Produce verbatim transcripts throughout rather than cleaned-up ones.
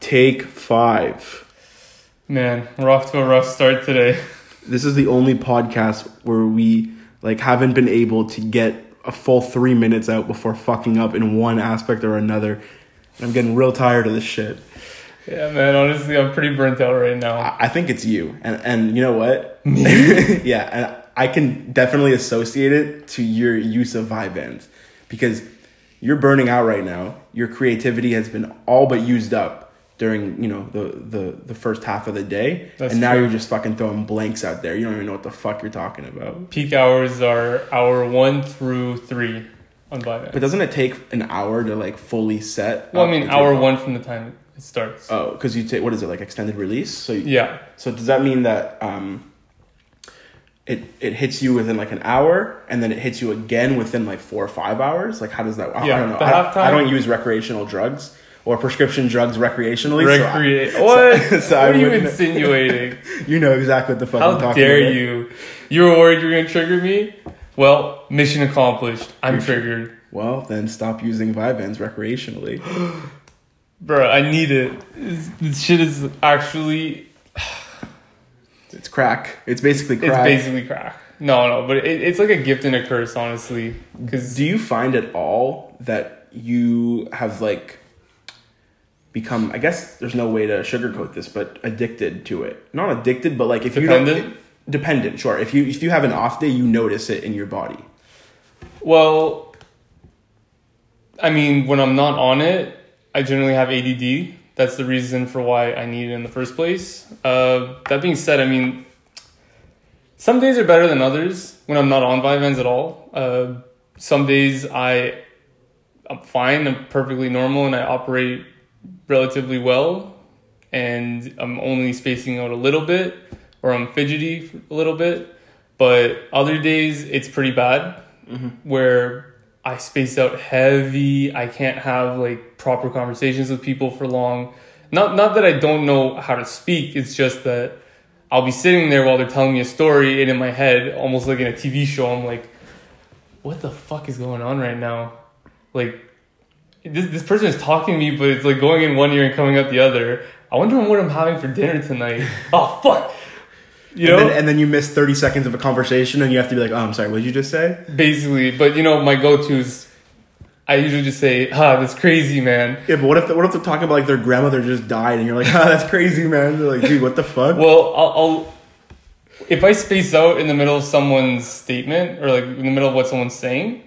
Take five. Man, we're off to a rough start today. This is the only podcast where we like haven't been able to get a full three minutes out before fucking up in one aspect or another. And I'm getting real tired of this shit. Yeah, man, honestly, I'm pretty burnt out right now. I, I think it's you. And and you know what? Me? Yeah, and I can definitely associate it to your use of Vyvanse. Because you're burning out right now. Your creativity has been all but used up during, you know, the, the, the first half of the day. That's and now true. you're just fucking throwing blanks out there. You don't even know what the fuck you're talking about. Peak hours are hour one through three on Vyvanse. But doesn't it take an hour to like fully set? Well, I up mean, with hour your- one from the time it starts. Oh, because you take, what is it, like extended release? So you, Yeah. So does that mean that um, it it hits you within like an hour, and then it hits you again within like four or five hours? Like, how does that? I, Yeah, I don't know. the I, halftime- I don't use recreational drugs or prescription drugs recreationally. Recreate. So I, what? So, so what I are you wouldn't- insinuating? You know exactly what the fuck I'm How talking dare about. you? You were worried you were going to trigger me? Well, mission accomplished. I'm You're- triggered. Well, then stop using Vyvanse recreationally. Bro, I need it. This, this shit is actually... It's crack. It's basically It's crack. basically crack. No, no, but it, it's like a gift and a curse, honestly. Because Do you find at all that you have like become, I guess there's no way to sugarcoat this, but addicted to it? Not addicted, but like if you Dependent? don't dependent, sure. If you if you have an off day, you notice it in your body. Well, I mean, when I'm not on it, I generally have A D D. That's the reason for why I need it in the first place. Uh, that being said, I mean, some days are better than others when I'm not on Vyvanse at all. Uh, some days I, I'm fine, I'm perfectly normal, and I operate relatively well. And I'm only spacing out a little bit, or I'm fidgety for a little bit. But other days, it's pretty bad, mm-hmm. where I space out heavy. I can't have like proper conversations with people for long. Not not that I don't know how to speak. It's just that I'll be sitting there while they're telling me a story, and in my head, almost like in a T V show, I'm like, what the fuck is going on right now? Like, this this person is talking to me, but it's like going in one ear and coming out the other. I wonder what I'm having for dinner tonight. Oh, fuck. You and know? Then, and then you miss thirty seconds of a conversation, and you have to be like, "Oh, I'm sorry. What did you just say?" Basically, but you know, my go-tos, I usually just say, "Ah, that's crazy, man." Yeah, but what if what if they're talking about like their grandmother just died, and you're like, "Ah, that's crazy, man." They're like, "Dude, what the fuck?" Well, I'll, I'll if I space out in the middle of someone's statement or like in the middle of what someone's saying,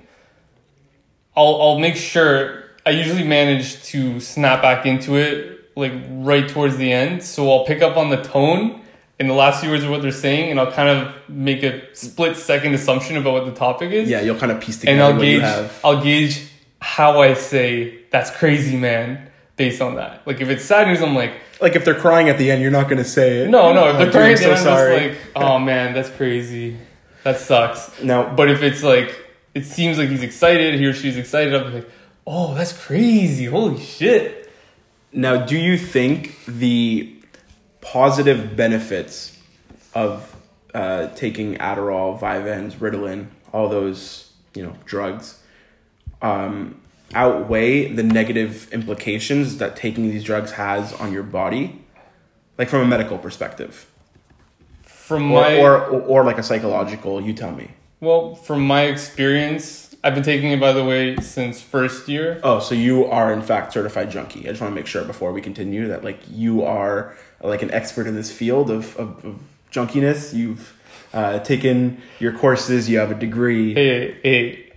I'll I'll make sure. I usually manage to snap back into it like right towards the end, so I'll pick up on the tone in the last few words of what they're saying, and I'll kind of make a split second assumption about what the topic is. Yeah, you'll kind of piece together And I'll what gauge, you have. I'll gauge how I say that's crazy, man, based on that. Like if it's sad news, I'm like, Like if they're crying at the end, you're not gonna say it. no, no. If they're Dude, crying, I'm so then I'm sorry. just like, oh man, that's crazy. That sucks. Now, But if it's like, it seems like he's excited, he or she's excited, I'm like, oh, that's crazy. Holy shit. now, do you think the positive benefits of uh, taking Adderall, Vyvanse, Ritalin, all those, you know, drugs, um, outweigh the negative implications that taking these drugs has on your body, like from a medical perspective, From or my or, or, or like a psychological? You tell me. well, from my experience, I've been taking it, by the way, since first year. Oh, so you are in fact certified junkie. I just want to make sure before we continue that like you are like an expert in this field of, of, of junkiness. You've uh, taken your courses. You have a degree. Hey, hey,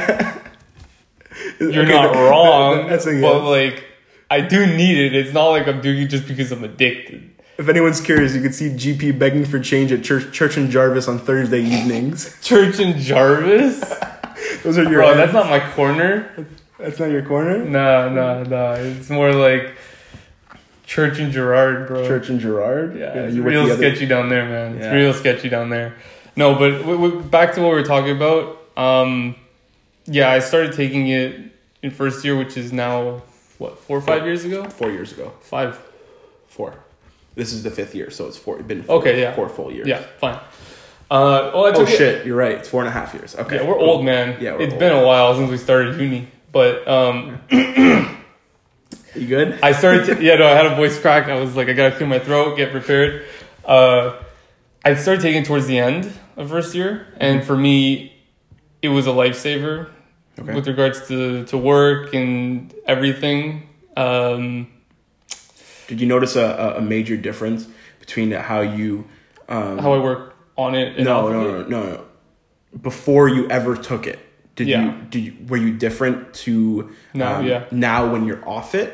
you're Okay, not that- wrong, that's a yes. but like, I do need it. It's not like I'm doing it just because I'm addicted. If anyone's curious, you can see G P begging for change at Church, Church and Jarvis on Thursday evenings. Church and Jarvis? Those are your. Bro, that's not my corner. That's not your corner. Nah, nah, nah. It's more like Church and Gerard, bro. Church and Gerard. Yeah, it's you with real the other- sketchy down there, man. It's Yeah. real sketchy down there. No, but w- w- back to what we were talking about. Um, yeah, I started taking it in first year, which is now, what, four or five years ago? Four years ago. Five. Four. This is the fifth year, so it's four. It's been four, Okay, yeah. four full years. Yeah, fine. Uh, well, I Oh took it- shit, you're right. It's four and a half years. Okay. Yeah, we're cool. old, man. Yeah, we're It's old. been a while since we started uni. But um, You good? I started, to, yeah, no, I had a voice crack. I was like, I gotta clear my throat, get prepared. Uh, I started taking it towards the end of first year, and for me, it was a lifesaver Okay. with regards to, to work and everything. Um, Did you notice a, a major difference between how you... Um, how I work on it. And no, off no, of it. no, no, no. Before you ever took it, did Yeah. you, did you, were you different to No, um, yeah. now when you're off it?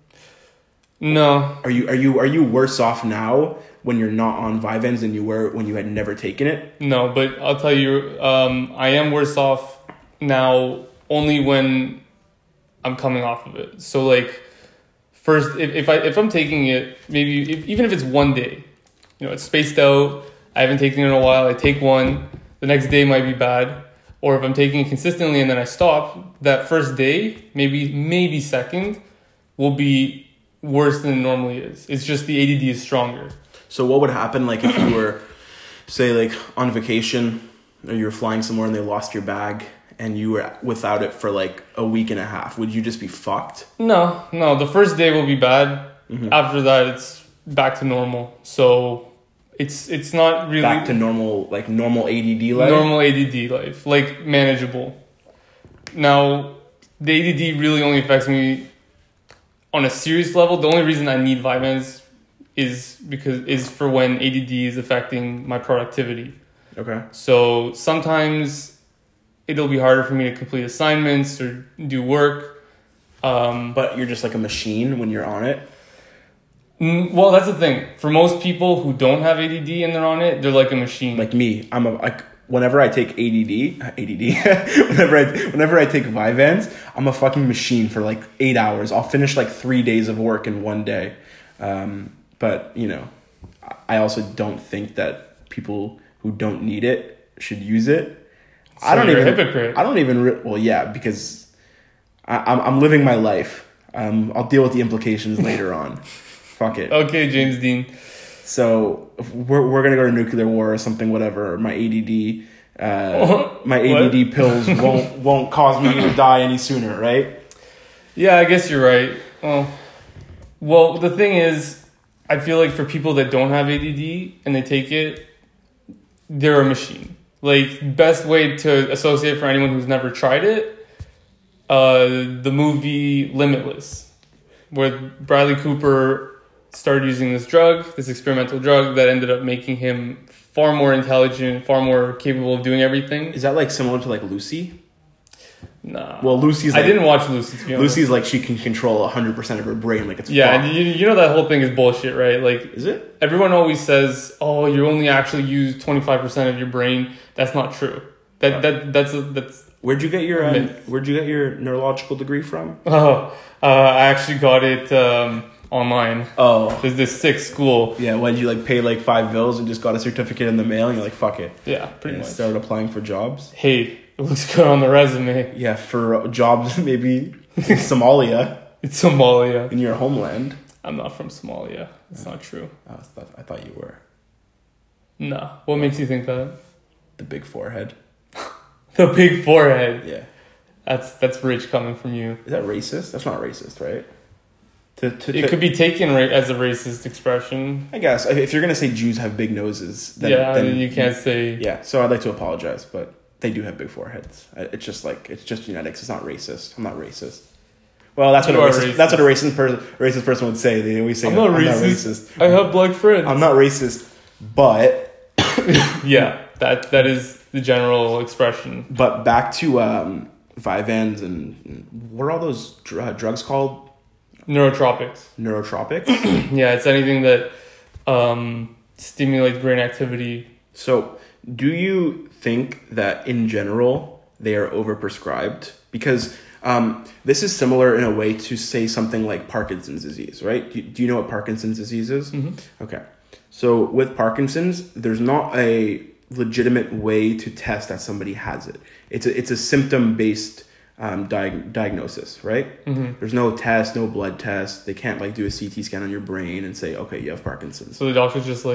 No, Are you, are you, are you worse off now when you're not on Vyvanse than you were when you had never taken it? no, but I'll tell you, um, I am worse off now only when I'm coming off of it. So like, first, if, if I if I'm taking it, maybe if, even if it's one day, you know, it's spaced out. I haven't taken it in a while. I take one, the next day might be bad. Or if I'm taking it consistently and then I stop, that first day, maybe maybe second, will be worse than it normally is. It's just the A D D is stronger. So what would happen like if you were, say, like on vacation or you were flying somewhere and they lost your bag and you were without it for like a week and a half? Would you just be fucked? No, no. The first day will be bad. Mm-hmm. After that, it's back to normal. So it's it's not really Back to normal, like normal A D D life? normal A D D life, like manageable. Now, the A D D really only affects me on a serious level. The only reason I need Vyvanse is because is for when A D D is affecting my productivity. Okay. So sometimes it'll be harder for me to complete assignments or do work. Um, But you're just like a machine when you're on it? mm, well, that's the thing. For most people who don't have A D D and they're on it, they're like a machine. Like me, I'm a like whenever I take A D D, A D D, whenever I whenever I take Vyvanse, I'm a fucking machine for like eight hours. I'll finish like three days of work in one day. Um, but you know, I also don't think that people who don't need it should use it. So I don't you're a even. hypocrite. I don't even. Re- well, yeah, because I, I'm I'm living my life. Um, I'll deal with the implications later on. Fuck it. Okay, James Dean. So if we're we're gonna go to nuclear war or something, whatever. My A D D, uh, my A D D pills won't won't cause me to die any sooner, right? Yeah, I guess you're right. Well, well, the thing is, I feel like for people that don't have A D D and they take it, they're a machine. Like, best way to associate for anyone who's never tried it, uh, the movie Limitless, where Bradley Cooper started using this drug, this experimental drug that ended up making him far more intelligent, far more capable of doing everything. Is that like similar to like Lucy? Nah. Well, Lucy's. I Like, didn't watch Lucy, to be honest. Lucy's like she can control one hundred percent of her brain, like it's Yeah, fucked. and you, you know that whole thing is bullshit, right? Like, Is it? everyone always says, "Oh, you only actually use twenty-five percent of your brain." That's not true. That that that's a, that's. Where'd you get your um, Myth. Where'd you get your neurological degree from? Oh, uh, I actually got it um, online. Oh, There's this sick school. yeah. When did you like pay like five bills and just got a certificate in the mail and you're like, fuck it, Yeah, pretty and much. started applying for jobs? Hey, it looks good on the resume. Yeah, for jobs maybe in Somalia, It's Somalia. in your homeland. I'm not from Somalia. That's not true. I thought I thought you were. No. What makes you think that? The big forehead. The big forehead. Yeah. That's that's rich coming from you. Is that racist? That's not racist, right? To, to, It to- could be taken ra- as a racist expression. I guess if you're gonna say Jews have big noses, then, yeah, then you can't say. Yeah, so I'd like to apologize, but they do have big foreheads. I- It's just like it's just genetics. It's not racist. I'm not racist. Well, that's what You a are racist, racist. that's what a racist person racist person would say. They always say I'm not, racist. I have black friends. I'm not racist, but Yeah, that that is the general expression. but back to um, Vyvanse and what are all those dr- uh, drugs called? Neurotropics. Neurotropics. Yeah, it's anything that um, stimulates brain activity. So, do you think that in general they are overprescribed? Because um, this is similar in a way to say something like Parkinson's disease, right? Do, do you know what Parkinson's disease is? Mm-hmm. Okay. So with Parkinson's, there's not a legitimate way to test that somebody has it. It's a, it's a symptom-based um, diag- diagnosis, right? Mm-hmm. There's no test, no blood test. They can't like do a C T scan on your brain and say, okay, you have Parkinson's. So the doctor's just like,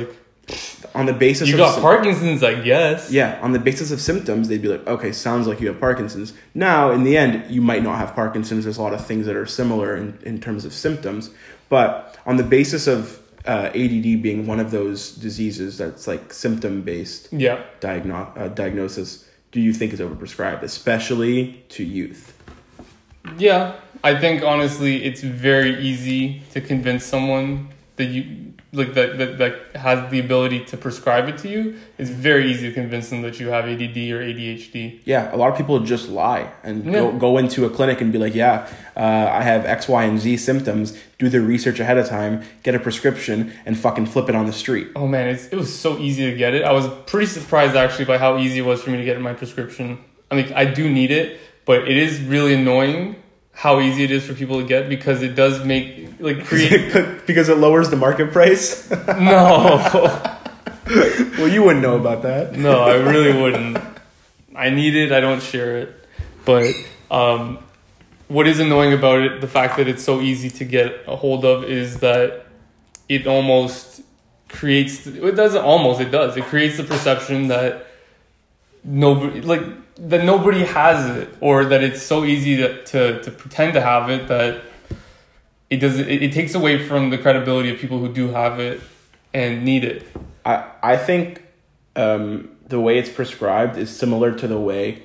on the basis You of got sim- Parkinson's, I guess. yeah, on the basis of symptoms, they'd be like, okay, sounds like you have Parkinson's. Now, in the end, you might not have Parkinson's. There's a lot of things that are similar in, in terms of symptoms. But on the basis of uh, A D D being one of those diseases that's like symptom-based Yeah. diagno- uh, diagnosis, do you think is overprescribed, especially to youth? Yeah. I think, honestly, it's very easy to convince someone that you... like that, that that has the ability to prescribe it to you. It's very easy to convince them that you have A D D or A D H D. Yeah, a lot of people just lie and Yeah. go, go into a clinic and be like, yeah, uh, I have X, Y, and Z symptoms, do their research ahead of time, get a prescription, and fucking flip it on the street. Oh man, it's, it was so easy to get it. I was pretty surprised actually by how easy it was for me to get my prescription. I mean, I do need it, but it is really annoying how easy it is for people to get because it does make, like, create... Because it lowers the market price? No. Well, you wouldn't know about that. No, I really wouldn't. I need it, I don't share it. But um, what is annoying about it, the fact that it's so easy to get a hold of, is that it almost creates... It doesn't almost, it does. It creates the perception that nobody... like. that nobody has it, or that it's so easy to, to, to pretend to have it that it doesn't. It, it takes away from the credibility of people who do have it and need it. I I think um, the way it's prescribed is similar to the way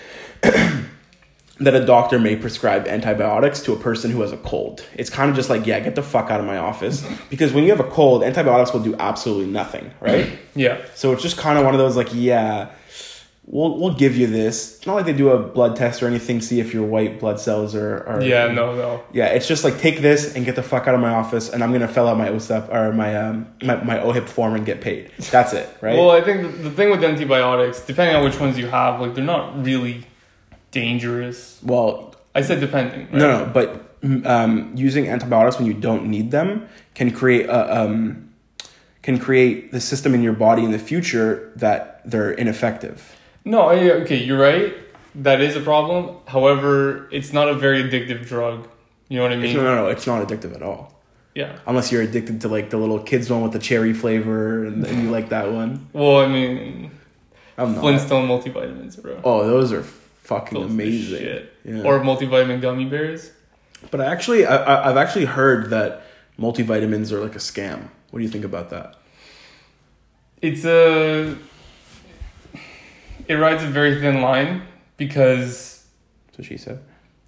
that a doctor may prescribe antibiotics to a person who has a cold. It's kind of just like, yeah, get the fuck out of my office. Because when you have a cold, antibiotics will do absolutely nothing, right? Yeah. So it's just kind of one of those like, yeah, we'll we'll give you this. It's not like they do a blood test or anything, see if your white blood cells are... are Yeah, no, no. Yeah, it's just like, take this and get the fuck out of my office, and I'm going to fill out my O S A P or my, um, my, my O H I P form and get paid. That's it, right? Well, I think the, the thing with antibiotics, depending on which ones you have, like, they're not really dangerous. Well... I said depending, right? No, no, but um, using antibiotics when you don't need them can create a... Um, can create the system in your body in the future that they're ineffective. No, I- okay, you're right. That is a problem. However, it's not a very addictive drug. You know what I mean? No, no, no, it's not addictive at all. Yeah. Unless you're addicted to like the little kids one with the cherry flavor and, and you like that one. Well, I mean, I'm not. Flintstone multivitamins, bro. Oh, those are fucking Those are amazing. shit. Yeah. Or multivitamin gummy bears. But I actually, I, I- I've actually heard that multivitamins are like a scam. What do you think about that? It's a... It rides a very thin line because... That's what she said.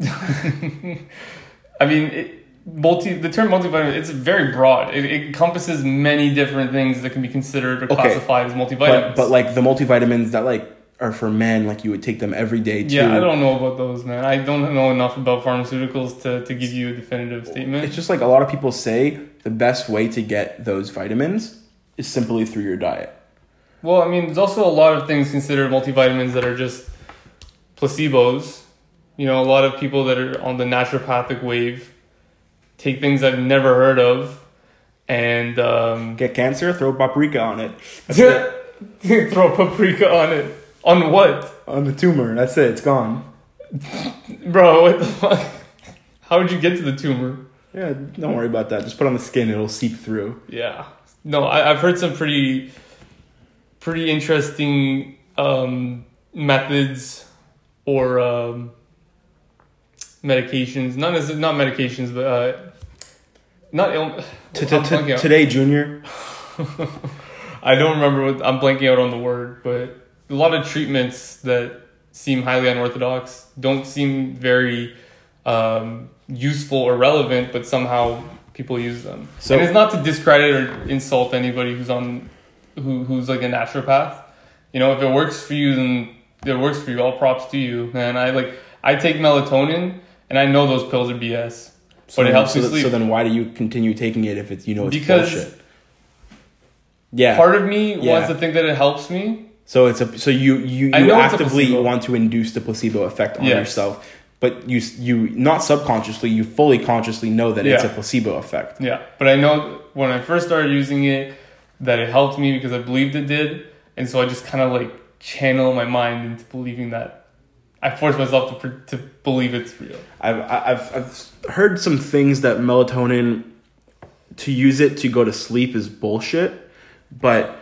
I mean, it, multi the term multivitamin, it's very broad. It, it encompasses many different things that can be considered or Okay. classified as multivitamins. But, but like the multivitamins that like are for men, like you would take them every day too. Yeah, I don't know about those, man. I don't know enough about pharmaceuticals to, to give you a definitive statement. It's just like a lot of people say the best way to get those vitamins is simply through your diet. Well, I mean, there's also a lot of things considered multivitamins that are just placebos. You know, a lot of people that are on the naturopathic wave take things I've never heard of and um, Get cancer, throw paprika on it. That's it. throw paprika on it. On what? On the tumor. That's it. It's gone. Bro, what the fuck? How would you get to the tumor? Yeah, don't worry about that. Just put it on the skin. It'll seep through. Yeah. No, I, I've heard some pretty... pretty interesting um, methods or um, medications. Not necessarily, not medications, but uh, not ill. T- t- t- Today, Junior. I don't remember what I'm blanking out on the word, but a lot of treatments that seem highly unorthodox don't seem very um, useful or relevant, but somehow people use them. So- and it's not to discredit or insult anybody who's on. Who who's like a naturopath. You know, if it works for you, then it works for you. All props to you, man. I like I take melatonin, and I know those pills are B S, So but it helps so, me sleep. So then, why do you continue taking it if it's you know it's Because bullshit? Yeah. Part of me Yeah. wants to think that it helps me. So it's a so you you, I you know it's a actively placebo. want to induce the placebo effect on Yes. yourself, but you you not subconsciously, you fully consciously know that it's a Yeah. placebo effect. Yeah, but I know when I first started using it that it helped me because I believed it did, and so I just kind of like channel my mind into believing that. I force myself to pr- to believe it's real. I've I've I've heard some things that melatonin to use it to go to sleep is bullshit, but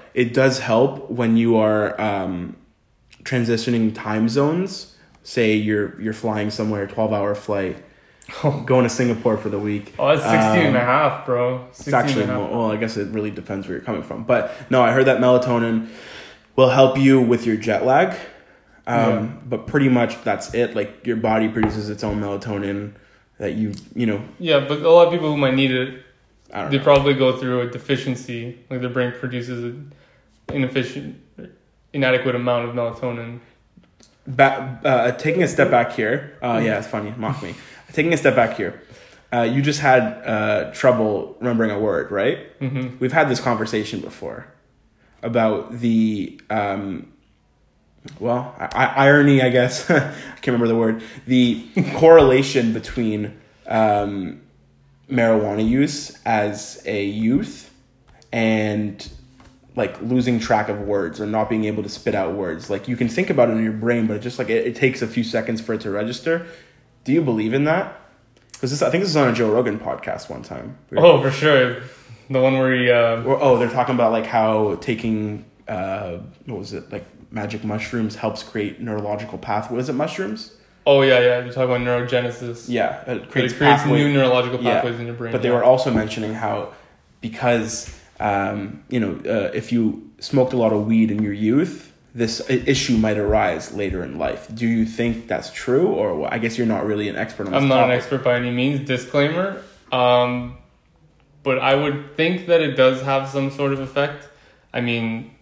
it does help when you are um, transitioning time zones. Say you're you're flying somewhere, twelve hour flight, going to Singapore for the week. Oh, that's sixteen um, and a half, bro. It's actually more, well, I guess it really depends where you're coming from. But no, I heard that melatonin will help you with your jet lag. Um, yeah. But pretty much that's it. Like your body produces its own melatonin that you, you know. Yeah, but a lot of people who might need it, I don't they know. probably go through a deficiency. Like their brain produces an inefficient, inadequate amount of melatonin. Ba- uh, taking a step back here. Uh, mm-hmm. Yeah, it's funny. Mock me. Taking a step back here. Uh, you just had uh, trouble remembering a word, right? Mm-hmm. We've had this conversation before about the, um, well, I- irony, I guess. I can't remember the word. The correlation between um, marijuana use as a youth and like losing track of words or not being able to spit out words. Like you can think about it in your brain, but it just like it, it takes a few seconds for it to register. Do you believe in that? Because this, I think this is on a Joe Rogan podcast one time. Oh, for sure. The one where he... Uh... Or, oh, they're talking about like how taking, uh, what was it, like magic mushrooms helps create neurological pathways. Was it mushrooms? Oh, yeah, yeah. You're talking about neurogenesis. Yeah. It creates, it creates new neurological pathways yeah. in your brain. But they yeah. were also mentioning how because, um, you know, uh, if you smoked a lot of weed in your youth, this issue might arise later in life. Do you think that's true? Or I guess you're not really an expert on this I'm not topic. an expert by any means, disclaimer. Um, but I would think that it does have some sort of effect. I mean,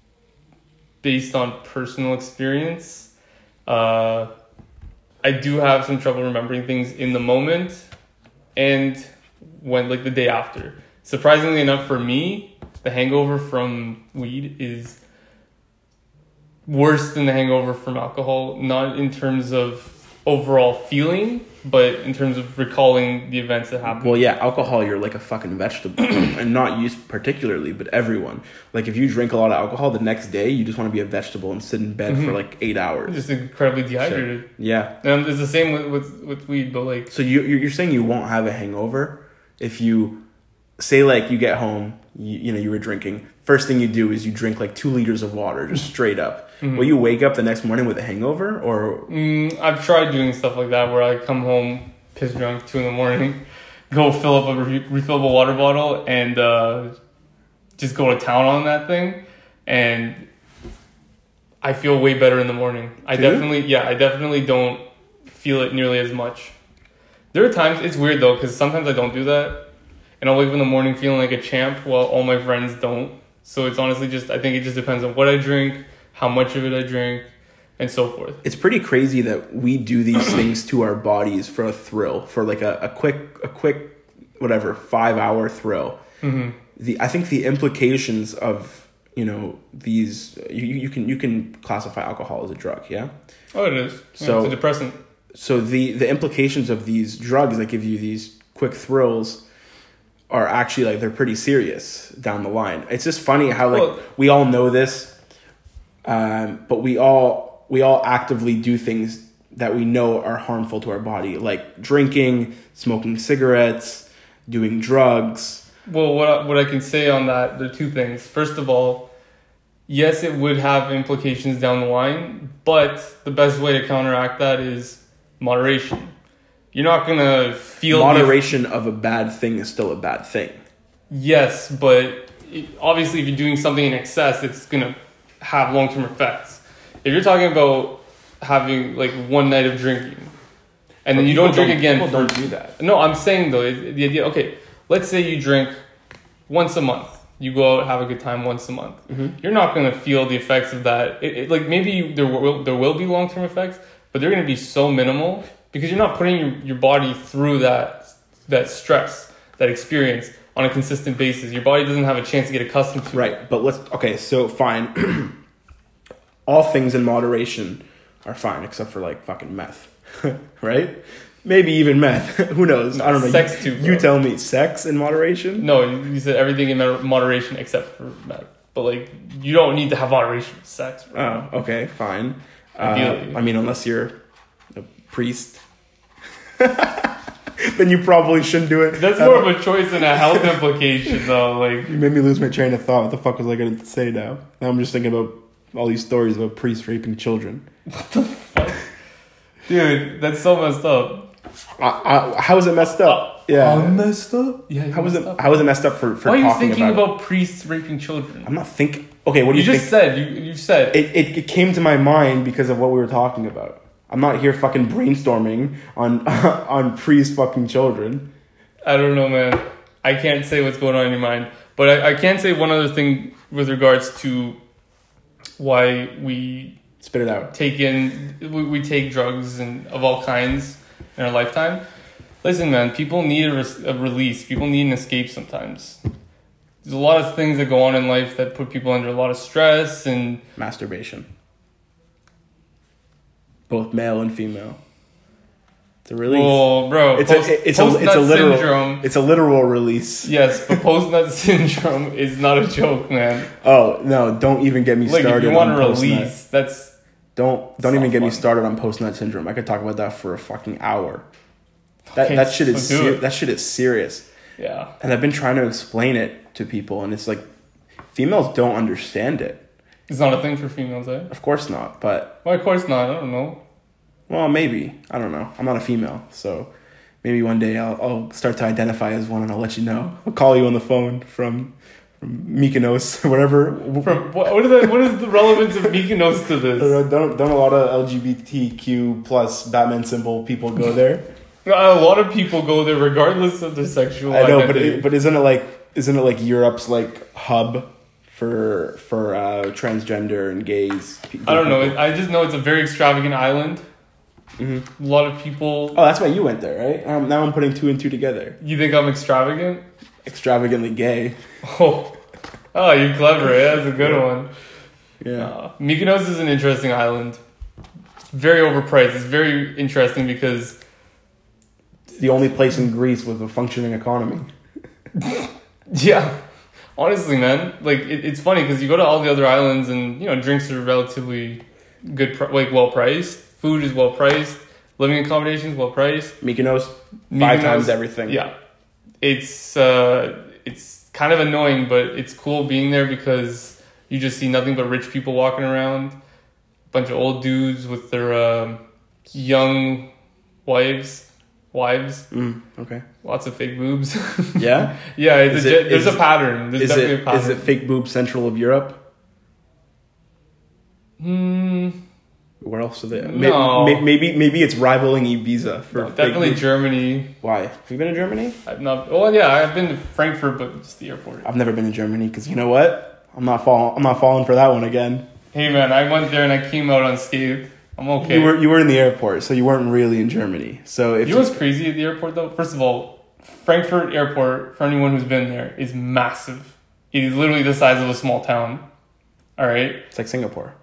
based on personal experience, uh, I do have some trouble remembering things in the moment and when, like, the day after. Surprisingly enough for me, the hangover from weed is worse than the hangover from alcohol, not in terms of overall feeling, but in terms of recalling the events that happened. Well, yeah, alcohol, you're like a fucking vegetable. And not you particularly, but everyone. Like, if you drink a lot of alcohol, the next day, you just want to be a vegetable and sit in bed mm-hmm. for like eight hours. Just incredibly dehydrated. So, yeah. And it's the same with, with, with weed, but like... So you, you're saying you won't have a hangover if you, say like you get home, you, you know, you were drinking. First thing you do is you drink like two liters of water, just straight up. Mm-hmm. Will you wake up the next morning with a hangover, or? Mm, I've tried doing stuff like that where I come home piss drunk, two in the morning, go fill up a re- refillable water bottle, and uh, just go to town on that thing, and I feel way better in the morning. I Do definitely, you? yeah, I definitely don't feel it nearly as much. There are times it's weird though, because sometimes I don't do that, and I'll wake up in the morning feeling like a champ, while all my friends don't. So it's honestly just, I think it just depends on what I drink, how much of it I drink, and so forth. It's pretty crazy that we do these things to our bodies for a thrill, for like a, a quick, a quick, whatever, five hour thrill. Mm-hmm. The I think the implications of, you know, these, you, you can you can classify alcohol as a drug, yeah? Oh, it is. Yeah, so, it's a depressant. So the, the implications of these drugs that give you these quick thrills are actually like, they're pretty serious down the line. It's just funny how like well, we all know this, um, but we all we all actively do things that we know are harmful to our body, like drinking, smoking cigarettes, doing drugs. Well, what I, what I can say on that, there are two things. First of all, yes, it would have implications down the line, but the best way to counteract that is moderation. You're not going to feel... Moderation the, of a bad thing is still a bad thing. Yes, but it, obviously if you're doing something in excess, it's going to have long-term effects. If you're talking about having like one night of drinking, and then you don't drink don't, again... People for, don't do that. No, I'm saying though, the idea... Okay, let's say you drink once a month. You go out, have a good time once a month. Mm-hmm. You're not going to feel the effects of that. It, it, like maybe you, there will there will be long-term effects, but they're going to be so minimal... Because you're not putting your, your body through that that stress, that experience on a consistent basis. Your body doesn't have a chance to get accustomed to right, it. Right, but let's... Okay, so fine. All things in moderation are fine, except for like fucking meth. Right? Maybe even meth. Who knows? I don't know. Sex you, too, bro. You tell me. Sex in moderation? No, you said everything in moderation except for meth. But like, you don't need to have moderation with sex. Right? Oh, okay, fine. Uh, I mean, unless you're... priest. then you probably shouldn't do it. That's more of a choice than a health implication, though. Like, you made me lose my train of thought. What the fuck was I going to say now? Now I'm just thinking about all these stories about priests raping children. What the fuck? Dude, that's so messed up. I, I, how is it messed up? Yeah. I'm messed up? Yeah, How was messed it? up. How was it messed up for, for Why are you talking thinking about, about, priests raping children? I'm not thinking. Okay, what do You you, just think? said, you, you said. It, it it came to my mind because of what we were talking about. I'm not here fucking brainstorming on on priest fucking children. I don't know, man. I can't say what's going on in your mind. But I, I can say one other thing with regards to why we Spit it out. take in, we, we take drugs and of all kinds in our lifetime. Listen, man, people need a, res- a release. People need an escape sometimes. There's a lot of things that go on in life that put people under a lot of stress and... Masturbation. Both male and female. It's a release. Oh, bro. It's post, a it's a it's post-nut a literal syndrome. it's a literal release. Yes, but post-nut syndrome is not a joke, man. Oh no! Don't even get me Like, started. if you want on to post-nut. release, that's... Don't don't It's even not get me fun. started on post nut syndrome. I could talk about that for a fucking hour. That Okay, that shit is so do ser- it. that shit is serious. Yeah. And I've been trying to explain it to people, and it's like females don't understand it. It's not a thing for females, eh? Of course not, but Well, of course not. I don't know. well, maybe I don't know. I'm not a female, so maybe one day I'll, I'll start to identify as one, and I'll let you know. I'll call you on the phone from from Mykonos, whatever. From, what, what, is that, what is the relevance of Mykonos to this? Don't, don't don't a lot of L G B T Q plus Batman symbol people go there? A lot of people go there regardless of their sexual I know, but identity. it, but isn't it like isn't it like Europe's like hub for for uh, transgender and gays? pe- I don't know. people? I just know it's a very extravagant island. Mhm. A lot of people... Oh, that's why you went there, right? Um, now I'm putting two and two together. You think I'm extravagant? Extravagantly gay. Oh, oh, you're clever. Eh? That's a good one. Yeah. Uh, Mykonos is an interesting island. Very overpriced. It's very interesting because... It's the only place in Greece with a functioning economy. Yeah, honestly, man, like it, it's funny because you go to all the other islands and you know drinks are relatively good, pr- like well priced. Food is well priced. Living accommodations well priced. Mykonos, five Mykonos, times everything. Yeah, it's uh, it's kind of annoying, but it's cool being there because you just see nothing but rich people walking around, a bunch of old dudes with their um young wives, wives, Mm, okay. lots of fake boobs. Yeah. Yeah, it's Is a, it- there's is- a pattern. There's Is definitely it a pattern. is it fake boob central of Europe? Hmm. Where else are they? No. Maybe, maybe maybe it's rivaling Ibiza for No, fake definitely boobs. Germany. Why? Have you been to Germany? I've not. Well, yeah, I've been to Frankfurt, but just the airport. I've never been to Germany because you know what? I'm not falling. I'm not falling for that one again. Hey, man, I went there and I came out unscathed. I'm okay. You were you were in the airport, so you weren't really in Germany. So if You know what's crazy at the airport though? First of all, Frankfurt Airport, for anyone who's been there, is massive. It is literally the size of a small town. All right. it's like Singapore.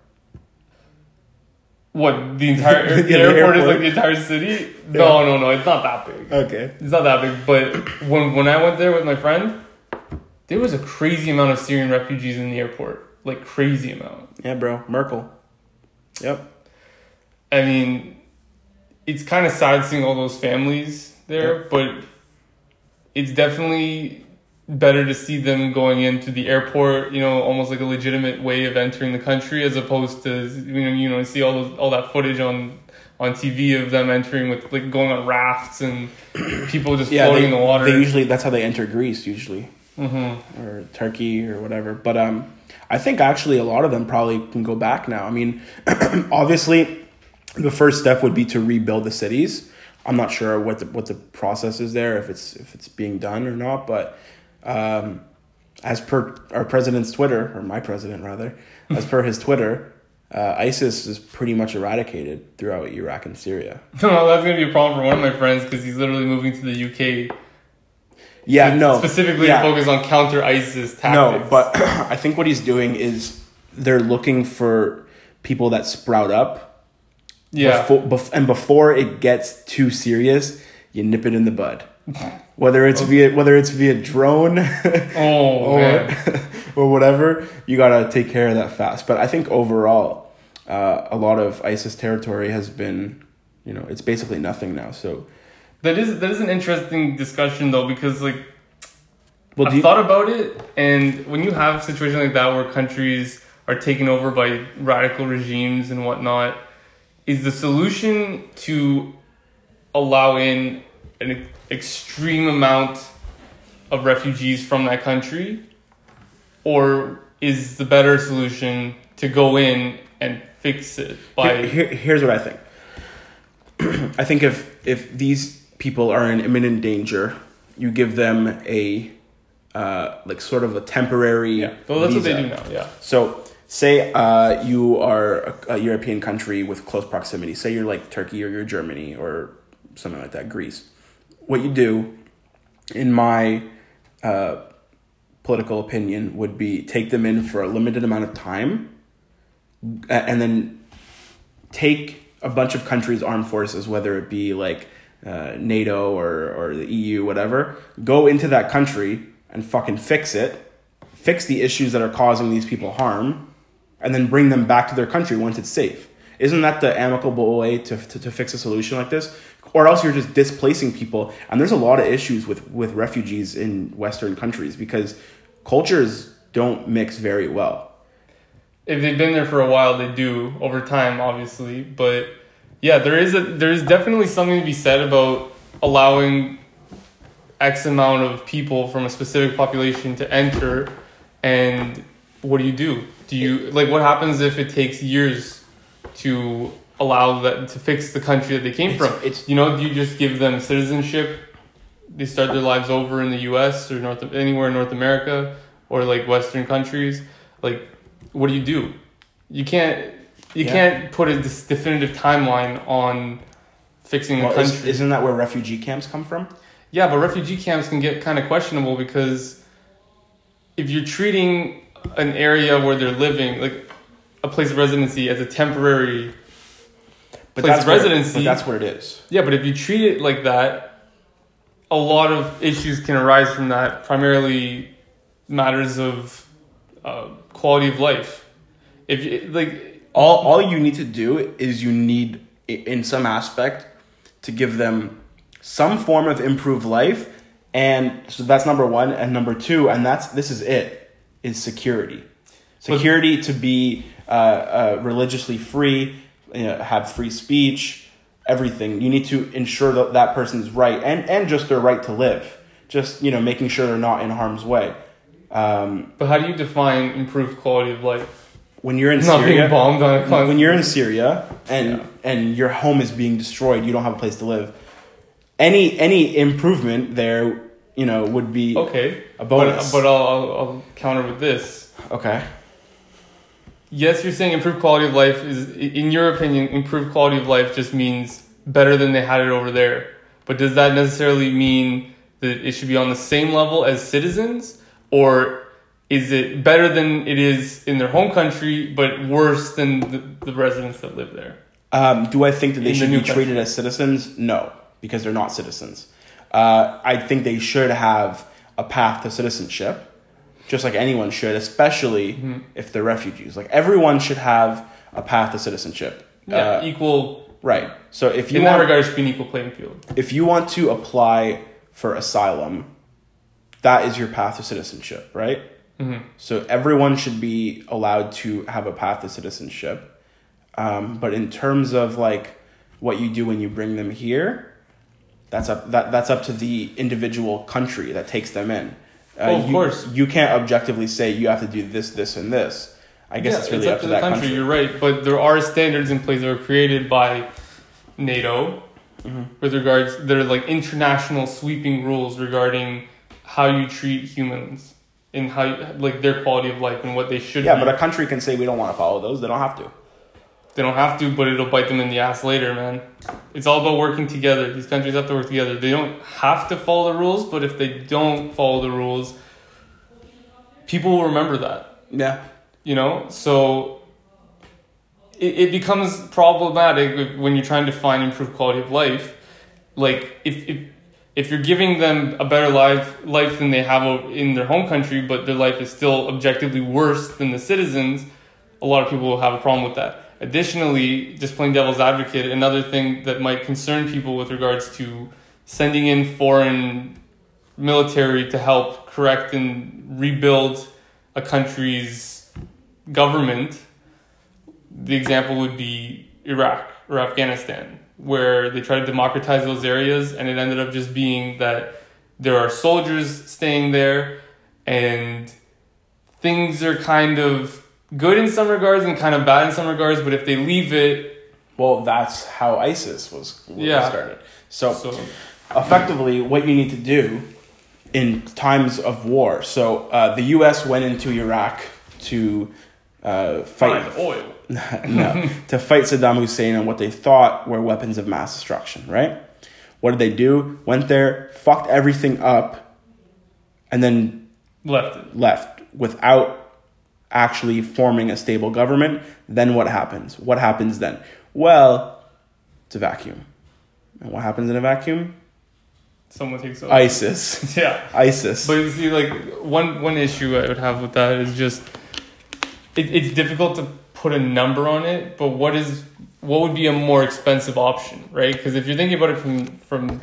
What the entire Yeah, the the airport is airport. like the entire city? No, no, no. It's not that big. Okay. It's not that big, but when when I went there with my friend, there was a crazy amount of Syrian refugees in the airport. Like crazy amount. Yeah, bro. Merkel. Yep. I mean, it's kind of sad seeing all those families there, Yeah. but it's definitely better to see them going into the airport, you know, almost like a legitimate way of entering the country, as opposed to you know you know see all those, all that footage on on T V of them entering with like going on rafts and people just Yeah, floating they, in the water. they usually that's how they enter Greece usually, Mm-hmm. or Turkey or whatever. But um, I think actually a lot of them probably can go back now. I mean, obviously, the first step would be to rebuild the cities. I'm not sure what the what the process is there, if it's if it's being done or not, but. Um, as per our president's Twitter, or my president rather, as per his Twitter, uh, ISIS is pretty much eradicated throughout Iraq and Syria. No, that's gonna be a problem for one of my friends because he's literally moving to the U K. Yeah, no, specifically yeah. to focus on counter ISIS tactics. No, but I think what he's doing is they're looking for people that sprout up. yeah, Before, bef- and before it gets too serious, you nip it in the bud. Whether it's via whether it's via drone oh or man. or whatever, you gotta take care of that fast. But I think overall, uh, a lot of ISIS territory has been, you know, it's basically nothing now. So That is that is an interesting discussion though, because like Well, do I've you, thought about it, and when you have a situation like that where countries are taken over by radical regimes and whatnot, is the solution to allow in an extreme amount of refugees from that country, or is the better solution to go in and fix it by... Here, here, here's what I think. I think if if these people are in imminent danger, you give them a uh, like sort of a temporary Yeah, well, that's visa. what they do now, yeah. So say uh, you are a, a European country with close proximity. Say you're like Turkey or you're Germany or something like that, Greece. What you do, in my uh, political opinion, would be take them in for a limited amount of time and then take a bunch of countries' armed forces, whether it be like uh, NATO or, or the E U, whatever, go into that country and fucking fix it, fix the issues that are causing these people harm, and then bring them back to their country once it's safe. Isn't that the amicable way to, to, to fix a solution like this? Or else you're just displacing people. And there's a lot of issues with, with refugees in Western countries because cultures don't mix very well. If they've been there for a while, they do over time, obviously. But yeah, there is a there is definitely something to be said about allowing X amount of people from a specific population to enter. And what do you do? Do you like what happens if it takes years to allow that to fix the country that they came It's, from? it's You know, do you just give them citizenship? They start their lives over in the U S or North anywhere in North America or like Western countries. Like, what do you do? You can't you Yeah. can't put a dis- definitive timeline on fixing well, a country. is, isn't that where refugee camps come from? Yeah, but refugee camps can get kind of questionable because if you're treating an area where they're living, like a place of residency, as a temporary But place that's of what it- residency, but that's what it is. yeah, but if you treat it like that, a lot of issues can arise from that, primarily matters of uh, quality of life. If you, like, All all you need to do is you need, i- in some aspect, to give them some form of improved life, and so that's number one. And number two, and that's this is it, is security. Security to be uh, uh, religiously free, you know, have free speech, everything. You need to ensure that that person's right, and and just their right to live. Just, you know, making sure they're not in harm's way. Um, but how do you define improved quality of life? when you're in Not Syria, being bombed on a constant- when you're in Syria and Yeah. and your home is being destroyed, you don't have a place to live. Any any improvement there, you know, would be Okay, a bonus. But, but I'll, I'll, I'll counter with this. Okay. Yes, you're saying improved quality of life is, in your opinion, improved quality of life just means better than they had it over there. But does that necessarily mean that it should be on the same level as citizens? Or is it better than it is in their home country, but worse than the, the residents that live there? Um, do I think that they In the should be new country. treated as citizens? No, because they're not citizens. Uh, I think they should have a path to citizenship, just like anyone should, especially Mm-hmm. if they're refugees. Like everyone should have a path to citizenship. Yeah, Uh, equal. right. So if you In that want, regard, it should be an equal playing field. if you want to apply for asylum, that is your path to citizenship, right? Mm-hmm. So everyone should be allowed to have a path to citizenship. Um, but in terms of like what you do when you bring them here, that's up that that's up to the individual country that takes them in. Uh, Oh, of you, course. you can't objectively say you have to do this, this, and this. I guess Yeah, it's really up, to, the that country. country. You're right, but there are standards in place that were created by NATO Mm-hmm. with regards. There are like international sweeping rules regarding how you treat humans and how you, like their quality of life and what they should. Yeah, be. but a country can say we don't want to follow those. They don't have to. They don't have to, but it'll bite them in the ass later, man. It's all about working together. These countries have to work together. They don't have to follow the rules, but if they don't follow the rules, people will remember that. Yeah. You know, so it, it becomes problematic when you're trying to find improved quality of life. Like if if if you're giving them a better life life than they have in their home country, but their life is still objectively worse than the citizens, a lot of people will have a problem with that. Additionally, just playing devil's advocate, another thing that might concern people with regards to sending in foreign military to help correct and rebuild a country's government, the example would be Iraq or Afghanistan, where they tried to democratize those areas, and it ended up just being that there are soldiers staying there, and things are kind of good in some regards and kind of bad in some regards, but if they leave it... Well, that's how ISIS was, was yeah. started. So, so, effectively, what you need to do in times of war. So, uh, the U S went into Iraq to uh, fight... Find oil. no, to fight Saddam Hussein on what they thought were weapons of mass destruction, right? What did they do? Went there, fucked everything up, and then... Left it. Left without actually forming a stable government. Then what happens? What happens then? Well, it's a vacuum. And what happens in a vacuum? Someone takes over. ISIS. Yeah. ISIS. But you see, like, one, one issue I would have with that is just, it, it's difficult to put a number on it, but what is, what would be a more expensive option, right? Because if you're thinking about it from, from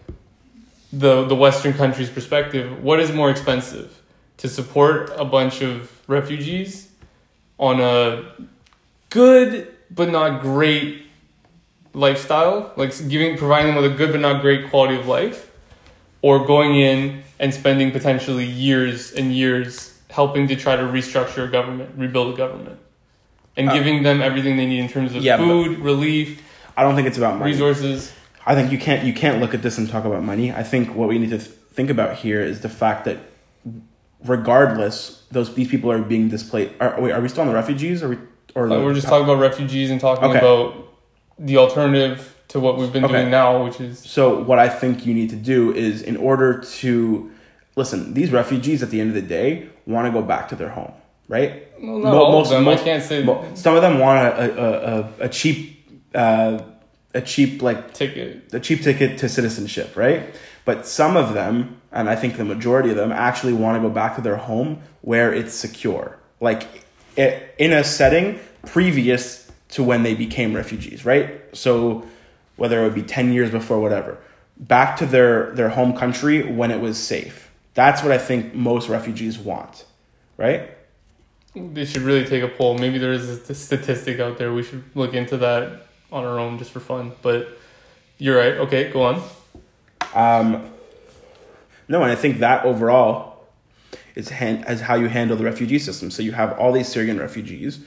the, the Western country's perspective, what is more expensive? To support a bunch of refugees on a good but not great lifestyle, like giving, providing them with a good but not great quality of life, or going in and spending potentially years and years helping to try to restructure a government, rebuild a government, and uh, giving them everything they need in terms of yeah, food, relief. I don't think it's about money. Resources. I think you can't you can't look at this and talk about money. I think what we need to th- think about here is the fact that regardless, those these people are being displaced. Are, wait, are we still on the refugees? Or we, or uh, the, we're just talking about refugees and talking okay. about the alternative to what we've been okay. doing now, which is... So what I think you need to do is, in order to... Listen, these refugees at the end of the day want to go back to their home, right? Well, not Mo- all most, of them. Most, I can't say... Mo- some of them want a, a, a, a cheap... Uh, a cheap, like... Ticket. A cheap ticket to citizenship, right? But some of them, and I think the majority of them, actually want to go back to their home where it's secure. Like, it, in a setting previous to when they became refugees, right? So whether it would be ten years before, whatever. Back to their, their home country when it was safe. That's what I think most refugees want, right? They should really take a poll. Maybe there is a statistic out there. We should look into that on our own just for fun. But you're right. Okay, go on. Um, no, and I think that overall is, hand, is how you handle the refugee system. So you have all these Syrian refugees.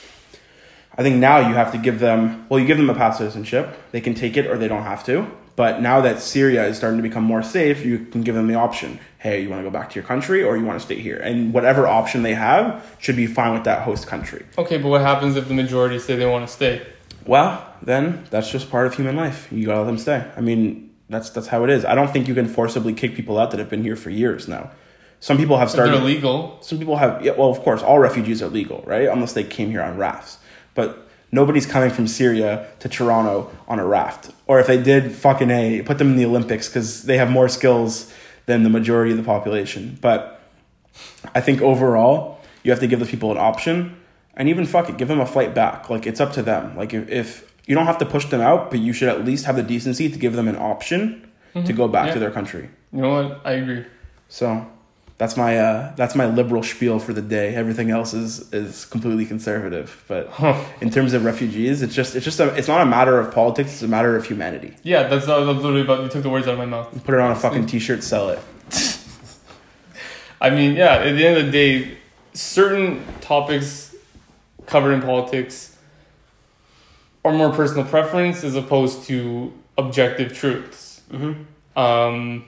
I think now you have to give them, well, you give them a path citizenship. They can take it or they don't have to. But now that Syria is starting to become more safe, you can give them the option. Hey, you want to go back to your country or you want to stay here? And whatever option they have should be fine with that host country. Okay, but what happens if the majority say they want to stay? Well, then that's just part of human life. You gotta let them stay. I mean, that's that's how it is. I don't think you can forcibly kick people out that have been here for years now. Some people have started... If they're illegal. Some people have... Yeah, well, of course, all refugees are legal, right? Unless they came here on rafts. But nobody's coming from Syria to Toronto on a raft. Or if they did, fucking A, put them in the Olympics because they have more skills than the majority of the population. But I think overall, you have to give the people an option. And even, fuck it, give them a flight back. Like, it's up to them. Like, if, if you don't have to push them out, but you should at least have the decency to give them an option mm-hmm. to go back yeah. to their country. You know what? I agree. So... That's my uh, that's my liberal spiel for the day. Everything else is, is completely conservative. But in terms of refugees, it's just it's just a, it's not a matter of politics. It's a matter of humanity. Yeah, that's uh, literally about. You took the words out of my mouth. You put it on a fucking t-shirt, sell it. I mean, yeah. At the end of the day, certain topics covered in politics are more personal preference as opposed to objective truths. Mm-hmm. Um.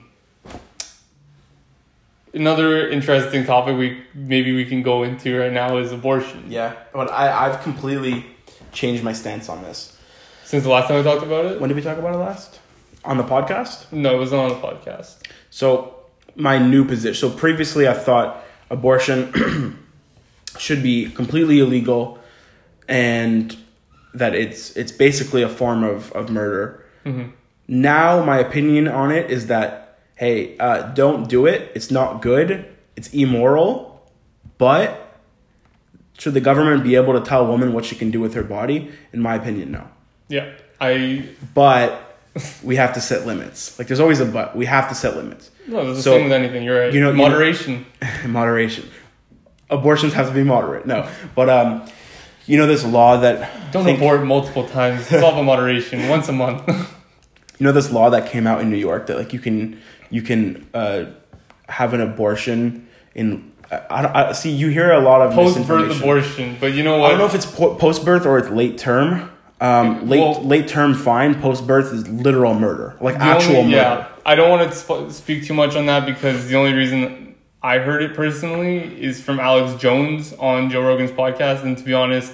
Another interesting topic we maybe we can go into right now is abortion. Yeah, but I, I've completely changed my stance on this. Since the last time we talked about it? When did we talk about it last? On the podcast? No, it wasn't on the podcast. So, my new position. So, previously I thought abortion should be completely illegal and that it's it's basically a form of, of murder. Mm-hmm. Now, my opinion on it is that hey, uh, don't do it. It's not good. It's immoral. But should the government be able to tell a woman what she can do with her body? In my opinion, no. Yeah, I... But we have to set limits. Like there's always a but. We have to set limits. No, there's the So, same with anything. You're right. you know- you know- Moderation. Moderation. Abortions have to be moderate. No, but um, you know this law that Don't think- abort multiple times. It's all about moderation. Once a month. You know this law that came out in New York that like you can you can uh, have an abortion in. I, I, I see you hear a lot of Post-birth misinformation. abortion. But you know what? I don't know if it's po- post birth or it's late term. Um, late Well- late term fine. Post birth is literal murder, like The actual only- murder. Yeah, I don't want to sp- speak too much on that because the only reason I heard it personally is from Alex Jones on Joe Rogan's podcast. And to be honest,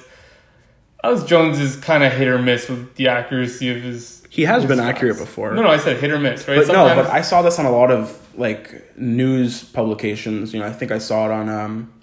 Alex Jones is kind of hit or miss with the accuracy of his... He has his been facts. accurate before. No, no, I said hit or miss, right? But no, Sometimes- but I saw this on a lot of like news publications. You know, I think I saw it on um,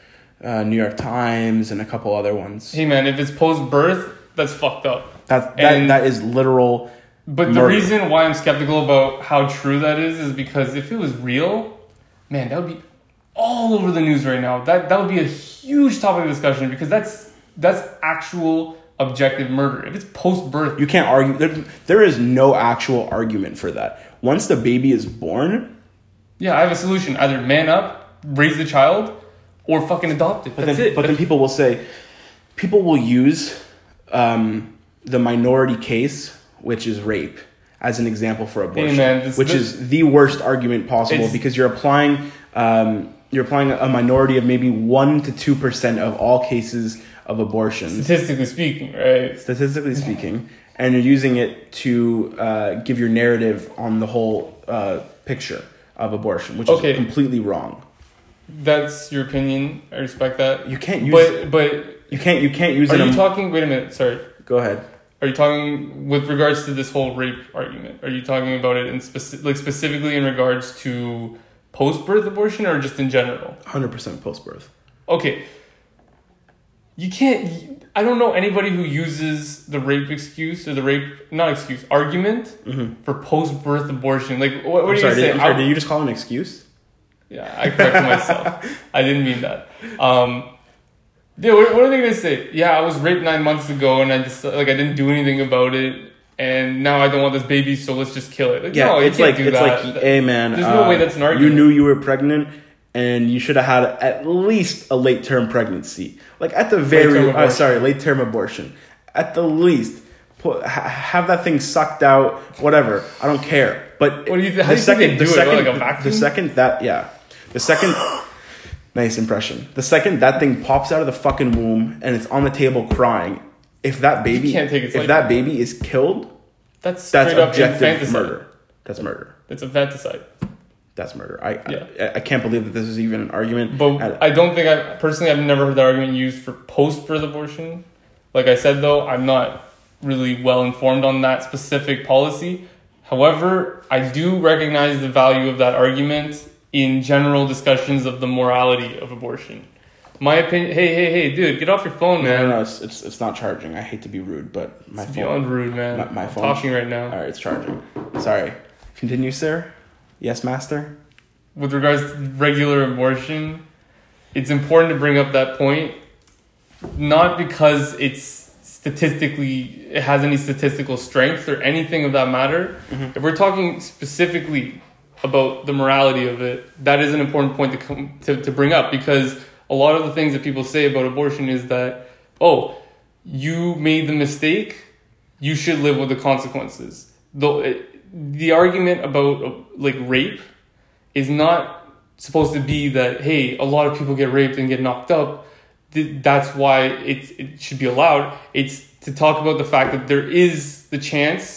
uh, New York Times and a couple other ones. Hey man, if it's post-birth, that's fucked up. That that And- that is literal. But the murder. reason why I'm skeptical about how true that is is because if it was real, man, that would be all over the news right now. That that would be a huge topic of discussion because that's that's actual objective murder. If it's post-birth, You can't argue. There, there is no actual argument for that. Once the baby is born, yeah, I have a solution. Either man up, raise the child, or fucking adopt it. but That's then it. but then people will say, people will use um, the minority case, which is rape, as an example for abortion, man, this- which this- is the worst argument possible It's- because you're applying um, you're applying a minority of maybe one to two percent of all cases of abortions, Statistically speaking, right? statistically speaking, and you're using it to uh, give your narrative on the whole uh, picture of abortion, which Okay. is completely wrong. That's your opinion. I respect that. You can't use But but you can't you can't use are it. you in- talking? Wait a minute. Sorry. Go ahead. Are you talking with regards to this whole rape argument? Are you talking about it in speci- like specifically in regards to post-birth abortion or just in general? one hundred percent post birth. Okay. You can't. I don't know anybody who uses the rape excuse or the rape not excuse argument for post-birth abortion. Like what, what are you Sorry, gonna did, say? I'm sorry, I- did you just call it an excuse? Yeah, I corrected myself. I didn't mean that. Um, yeah, what, what are they gonna say? Yeah, I was raped nine months ago, and I just like I didn't do anything about it, and now I don't want this baby, so let's just kill it. Like, Yeah, no, you it's can't like do it's that. like, hey man, There's no uh, way that's an argument. You knew you were pregnant, and you should have had at least a late term pregnancy, like at the very Late-term uh, abortion. sorry, late term abortion, at the least. Put, ha- have that thing sucked out, whatever. I don't care. But What do you th- how do you think they the do it? second, Like a the vacuum? second that yeah, the second. Nice impression. The second that thing pops out of the fucking womb and it's on the table crying, if that baby, can't take its if life. that baby is killed, that's that's straight up objective infanticide. murder. That's murder. It's infanticide. That's murder. I, Yeah. I I can't believe that this is even an argument. But And- I don't think I personally I've never heard that argument used for post-birth abortion. Like I said though, I'm not really well informed on that specific policy. However, I do recognize the value of that argument in general discussions of the morality of abortion. My opinion, hey, hey, hey, dude, get off your phone, no, man. no, no, it's, it's it's not charging. I hate to be rude, but my It's phone. beyond rude, man. My- my I'm phone- talking right now. All right, it's charging. Sorry. Continue, sir. Yes, master. With regards to regular abortion, it's important to bring up that point, not because it's statistically, it has any statistical strength or anything of that matter. Mm-hmm. If we're talking specifically about the morality of it, that is an important point to come to, to bring up because a lot of the things that people say about abortion is that, oh, you made the mistake, you should live with the consequences. The, the argument about uh, like rape is not supposed to be that, hey, a lot of people get raped and get knocked up. Th- That's why it, it should be allowed. It's to talk about the fact that there is the chance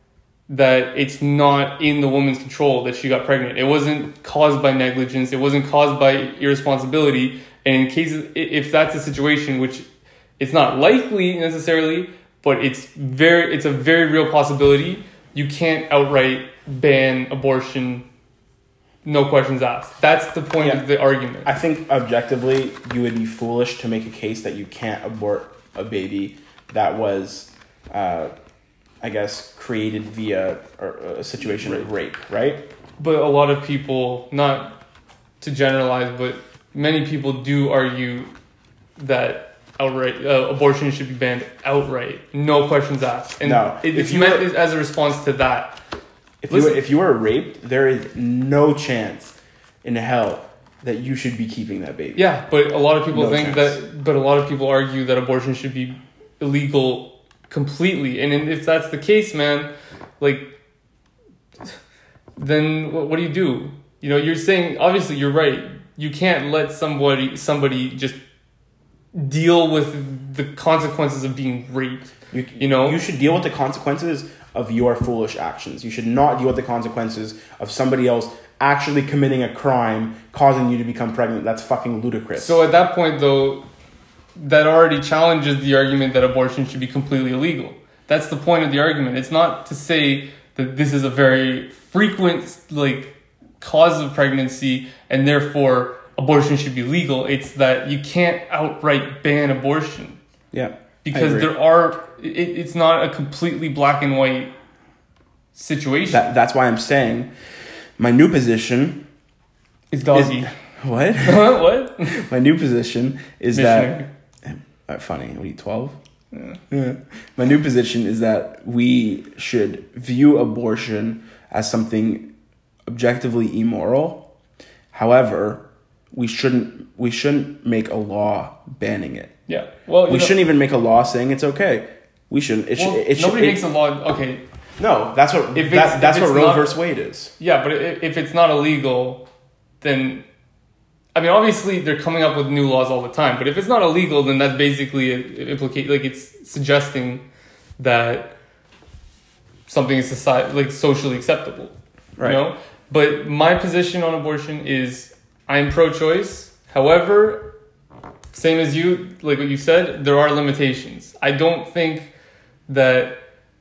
that it's not in the woman's control that she got pregnant. It wasn't caused by negligence. It wasn't caused by irresponsibility. And in cases, i- if that's a situation, which it's not likely necessarily, but it's very, it's a very real possibility. You can't outright ban abortion. No questions asked. That's the point Yeah. of the argument. I think objectively, you would be foolish to make a case that you can't abort a baby that was, uh, I guess, created via or a situation of rape, right? But a lot of people, not to generalize, but many people do argue that outright uh, abortion should be banned outright, no questions asked. And No. it, If it's you meant were- as a response to that. If you Listen. were, if you were raped, there is no chance in hell that you should be keeping that baby. Yeah, but a lot of people No think chance. that, but a lot of people argue that abortion should be illegal completely. And if that's the case, man, like, then what, what do you do? You know, you're saying, obviously you're right. You can't let somebody, somebody just deal with the consequences of being raped. You, You know? you should deal with the consequences of your foolish actions. You should not deal with the consequences of somebody else actually committing a crime, causing you to become pregnant. That's fucking ludicrous. So at that point, though, that already challenges the argument that abortion should be completely illegal. That's the point of the argument. It's not to say that this is a very frequent, like, cause of pregnancy and therefore abortion should be legal. It's that you can't outright ban abortion. yeah, Because there are, it, it's not a completely black and white situation. that, that's why I'm saying my new position It's doggy. is what? What? My new position is Missionary. that uh, funny. What are you, twelve? Yeah. Yeah. My new position is that we should view abortion as something objectively immoral. However, we shouldn't we shouldn't make a law banning it. Yeah. Well, you We know- shouldn't even make a law saying it's okay. We shouldn't. It well, should. It should nobody it- makes a law. Okay. No, that's what If it's- that, that's if what it's Roe not- versus Wade is. Yeah, but if, if it's not illegal, then I mean, obviously they're coming up with new laws all the time. But if it's not illegal, then that's basically implicate like it's suggesting that something is society like socially acceptable, Right. you know. But my position on abortion is I'm pro-choice. However, same as you, like what you said, there are limitations. I don't think that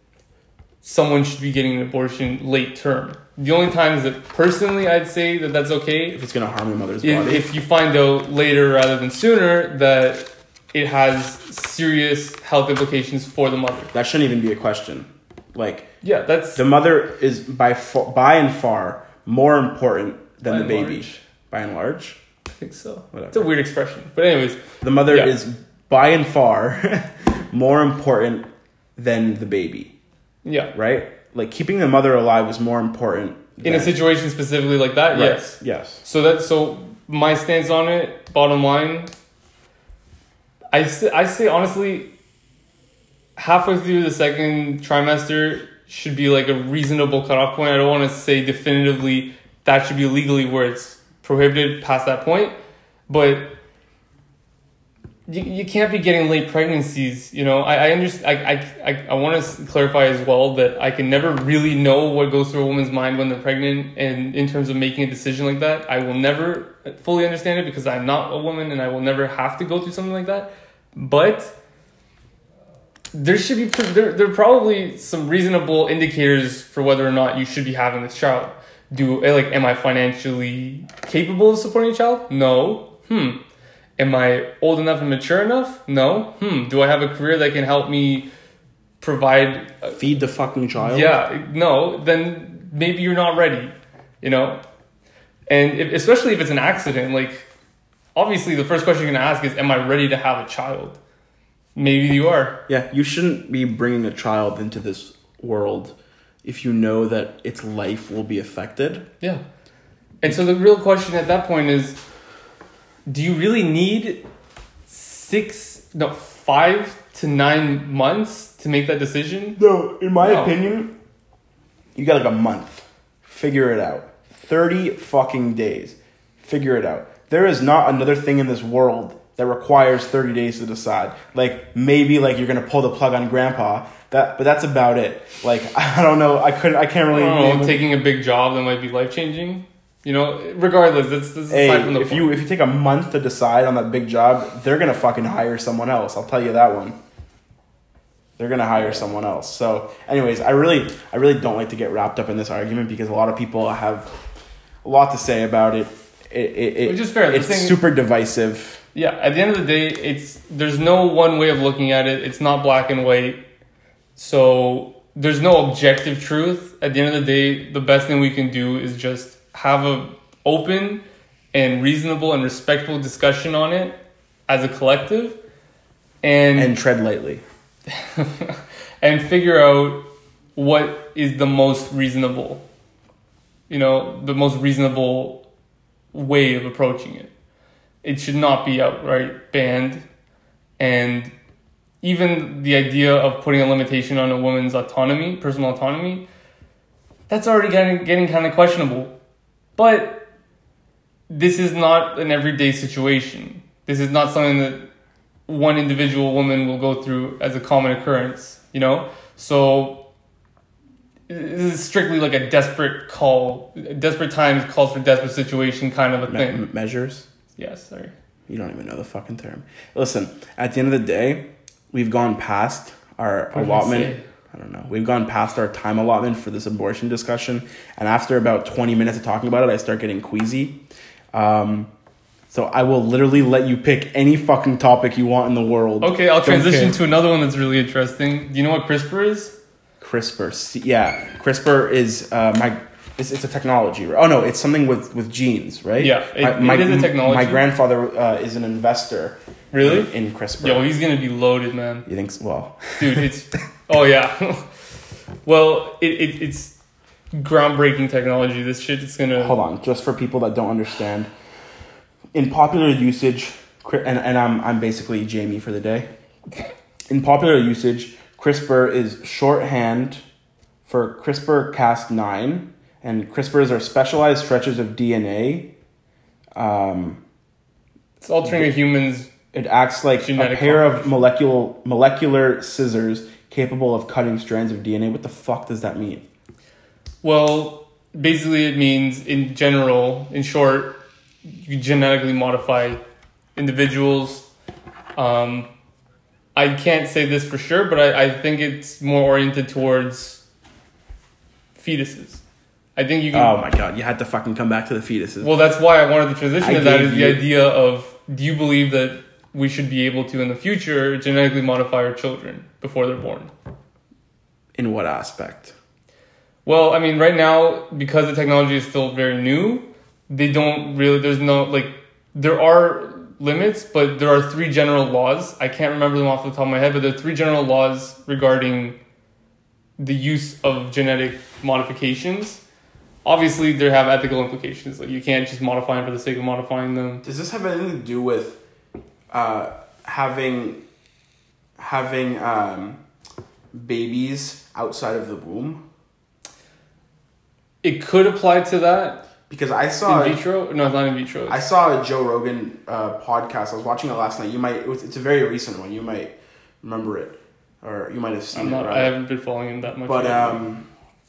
someone should be getting an abortion late term. The only times that personally I'd say that that's okay If it's gonna harm the mother's is body. if you find out later rather than sooner that it has serious health implications for the mother. That shouldn't even be a question. Like Yeah, that's the mother is by far, by and far more important than By the and baby. large. By and large, I think so. Whatever. It's a weird expression, but anyways, the mother Yeah. is by and far more important than the baby. yeah. Right? Like keeping the mother alive is more important. In a than- situation specifically like that, Right. yes. Yes. So that so my stance on it, bottom line, I say, I say honestly, halfway through the second trimester should be like a reasonable cutoff point. I don't want to say definitively that should be legally where it's prohibited past that point, but you, you can't be getting late pregnancies. You know, I I understand. I I I, I want to clarify as well that I can never really know what goes through a woman's mind when they're pregnant, and in terms of making a decision like that, I will never fully understand it because I'm not a woman, and I will never have to go through something like that. But there should be there there are probably some reasonable indicators for whether or not you should be having this child. Do like am I financially capable of supporting a child? No. Hmm. Am I old enough and mature enough? No. Hmm. Do I have a career that can help me provide? Uh, Feed the fucking child. yeah. No. Then maybe you're not ready. You know. And if, especially if it's an accident, like obviously the first question you're gonna ask is, "Am I ready to have a child?" Maybe you are. Yeah. You shouldn't be bringing a child into this world if you know that its life will be affected. Yeah. And so the real question at that point is, do you really need six, no, five to nine months to make that decision? No, in my No. opinion, you got like a month. Figure it out. thirty fucking days. Figure it out. There is not another thing in this world that requires thirty days to decide. Like maybe like you're going to pull the plug on grandpa. That but that's about it. Like I don't know. I couldn't I can't I really don't know, name- taking a big job that might be life changing. You know, regardless, that's, that's Hey, aside from the if you if you take a month to decide on that big job, they're gonna fucking hire someone else. I'll tell you that one. They're gonna hire someone else. So, anyways, I really I really don't like to get wrapped up in this argument because a lot of people have a lot to say about it. It it, it Which is fair. The It's thing- super divisive. Yeah, at the end of the day, it's there's no one way of looking at it. It's not black and white. So there's no objective truth. At the end of the day, the best thing we can do is just have a open and reasonable and respectful discussion on it as a collective. and And tread lightly. and figure out what is the most reasonable, you know, the most reasonable way of approaching it. It should not be outright banned. And even the idea of putting a limitation on a woman's autonomy, personal autonomy, that's already getting, getting kind of questionable. But this is not an everyday situation. This is not something that one individual woman will go through as a common occurrence, you know? So this is strictly like a desperate call, desperate times calls for desperate situation kind of a Me- thing. measures? Yes, sorry. You don't even know the fucking term. Listen, at the end of the day, we've gone past our What did I allotment. say? I don't know. We've gone past our time allotment for this abortion discussion. And after about twenty minutes of talking about it, I start getting queasy. Um, so I will literally let you pick any fucking topic you want in the world. Okay, I'll Don't transition care. to another one that's really interesting. Do you know what CRISPR is? CRISPR. C- Yeah, CRISPR is uh, my. It's, it's a technology. Right? Oh no, it's something with, with genes, right? Yeah, it- my, it is a technology. My grandfather uh, is an investor. Really? In, in CRISPR. Yo, he's gonna be loaded, man. You think? So? Well, Dude, it's... Oh, yeah. Well, it, it it's groundbreaking technology. This shit is gonna... hold on. Just for people that don't understand, in popular usage, cri- and and I'm I'm basically Jamie for the day. In popular usage, CRISPR is shorthand for CRISPR Cas nine, and CRISPRs are specialized stretches of D N A. Um, It's altering a human's... it acts like a Genetic pair of combination. molecular molecular scissors capable of cutting strands of D N A. What the fuck does that mean? Well, basically it means, in general, in short, you genetically modify individuals. Um, I can't say this for sure, but I, I think it's more oriented towards fetuses. I think you can... Oh my god, you had to fucking come back to the fetuses. Well, that's why I wanted to transition I to that, gave is the you- idea of, do you believe that we should be able to, in the future, genetically modify our children before they're born? In what aspect? Well, I mean, right now, because the technology is still very new, they don't really, there's no, like, there are limits, but there are three general laws. I can't remember them off the top of my head, but there are three general laws regarding the use of genetic modifications. Obviously, they have ethical implications. Like, you can't just modify them for the sake of modifying them. Does this have anything to do with uh, having having um, babies outside of the womb? It could apply to that. Because I saw In vitro? No, it's not in vitro. I saw a Joe Rogan uh, podcast. I was watching it last night. You might it was, it's a very recent one. You might remember it, or you might have seen I'm not, it. I Right? haven't been following him that much. But yet. um,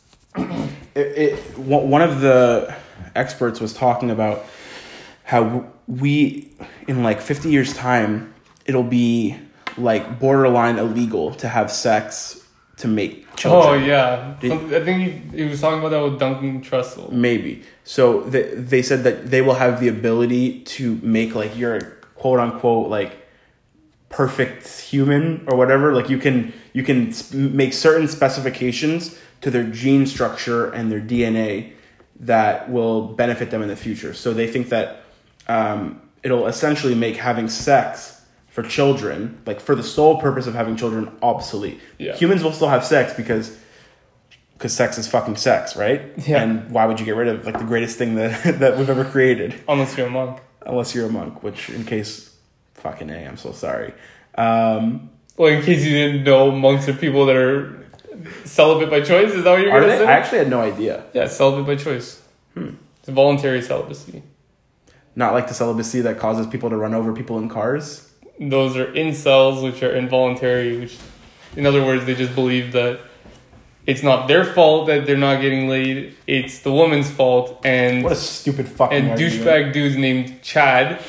it, it one one of the experts was talking about how we in like fifty years time it'll be like borderline illegal to have sex to make Oh, children. yeah. Did- Some- I think he, he was talking about that with Duncan Trussell. Maybe. So they, they said that they will have the ability to make like your quote unquote like perfect human or whatever. Like you can you can sp- make certain specifications to their gene structure and their D N A that will benefit them in the future. So they think that um, it'll essentially make having sex for children, like for the sole purpose of having children, obsolete. Yeah. Humans will still have sex because because sex is fucking sex, right? Yeah. And why would you get rid of like the greatest thing that that we've ever created? Unless you're a monk. Unless you're a monk, which in case fucking A, I'm so sorry. Um, Well, in case you didn't know, monks are people that are celibate by choice. Is that what you're are going to they? say? I actually had no idea. Yeah, celibate by choice. Hmm. It's a voluntary celibacy. Not like the celibacy that causes people to run over people in cars. Those are incels, which are involuntary, which, in other words, they just believe that it's not their fault that they're not getting laid. It's the woman's fault. And What a stupid fucking and argument. douchebag dudes named Chad,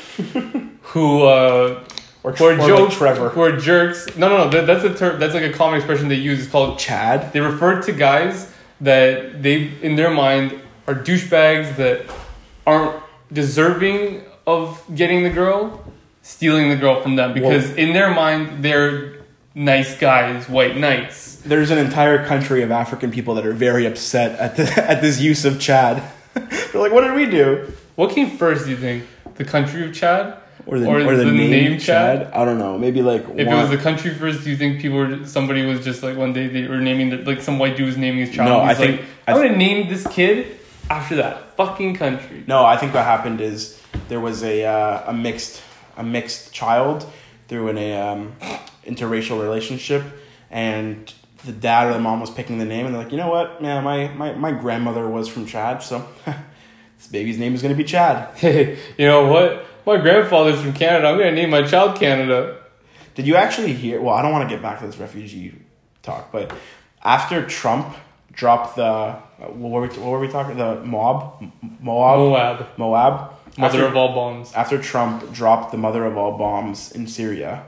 who uh, or, who are or like jokes, Trevor. who are jerks. No, no, no. That, that's a term. That's like a common expression they use. It's called. Chad. They refer to guys that they, in their mind, are douchebags that aren't deserving of getting the girl, stealing the girl from them, because Well- in their mind they're nice guys, white knights. There's an entire country of African people that are very upset at the, at this use of Chad. They're like, what did we do? What came first, do you think? The country of Chad Or the, Or or the, the name, name Chad. Chad? I don't know. Maybe like If one, it was the country first, do you think people were somebody was just like one day they were naming the, like some white dude was naming his child? No, and he's I think- like, I I'm th- gonna name this kid after that fucking country. No, I think what happened is there was a uh, a mixed a mixed child through in a um, interracial relationship, and the dad or the mom was picking the name, and they're like, you know what? Yeah, my, my, my grandmother was from Chad, so this baby's name is gonna be Chad. Hey, you know what? My grandfather's from Canada. I'm gonna name my child Canada. Did you actually hear? Well, I don't want to get back to this refugee talk, but after Trump dropped the what were we, what were we talking? The mob, Moab, Moab, Moab, mother after, of all bombs. After Trump dropped the mother of all bombs in Syria,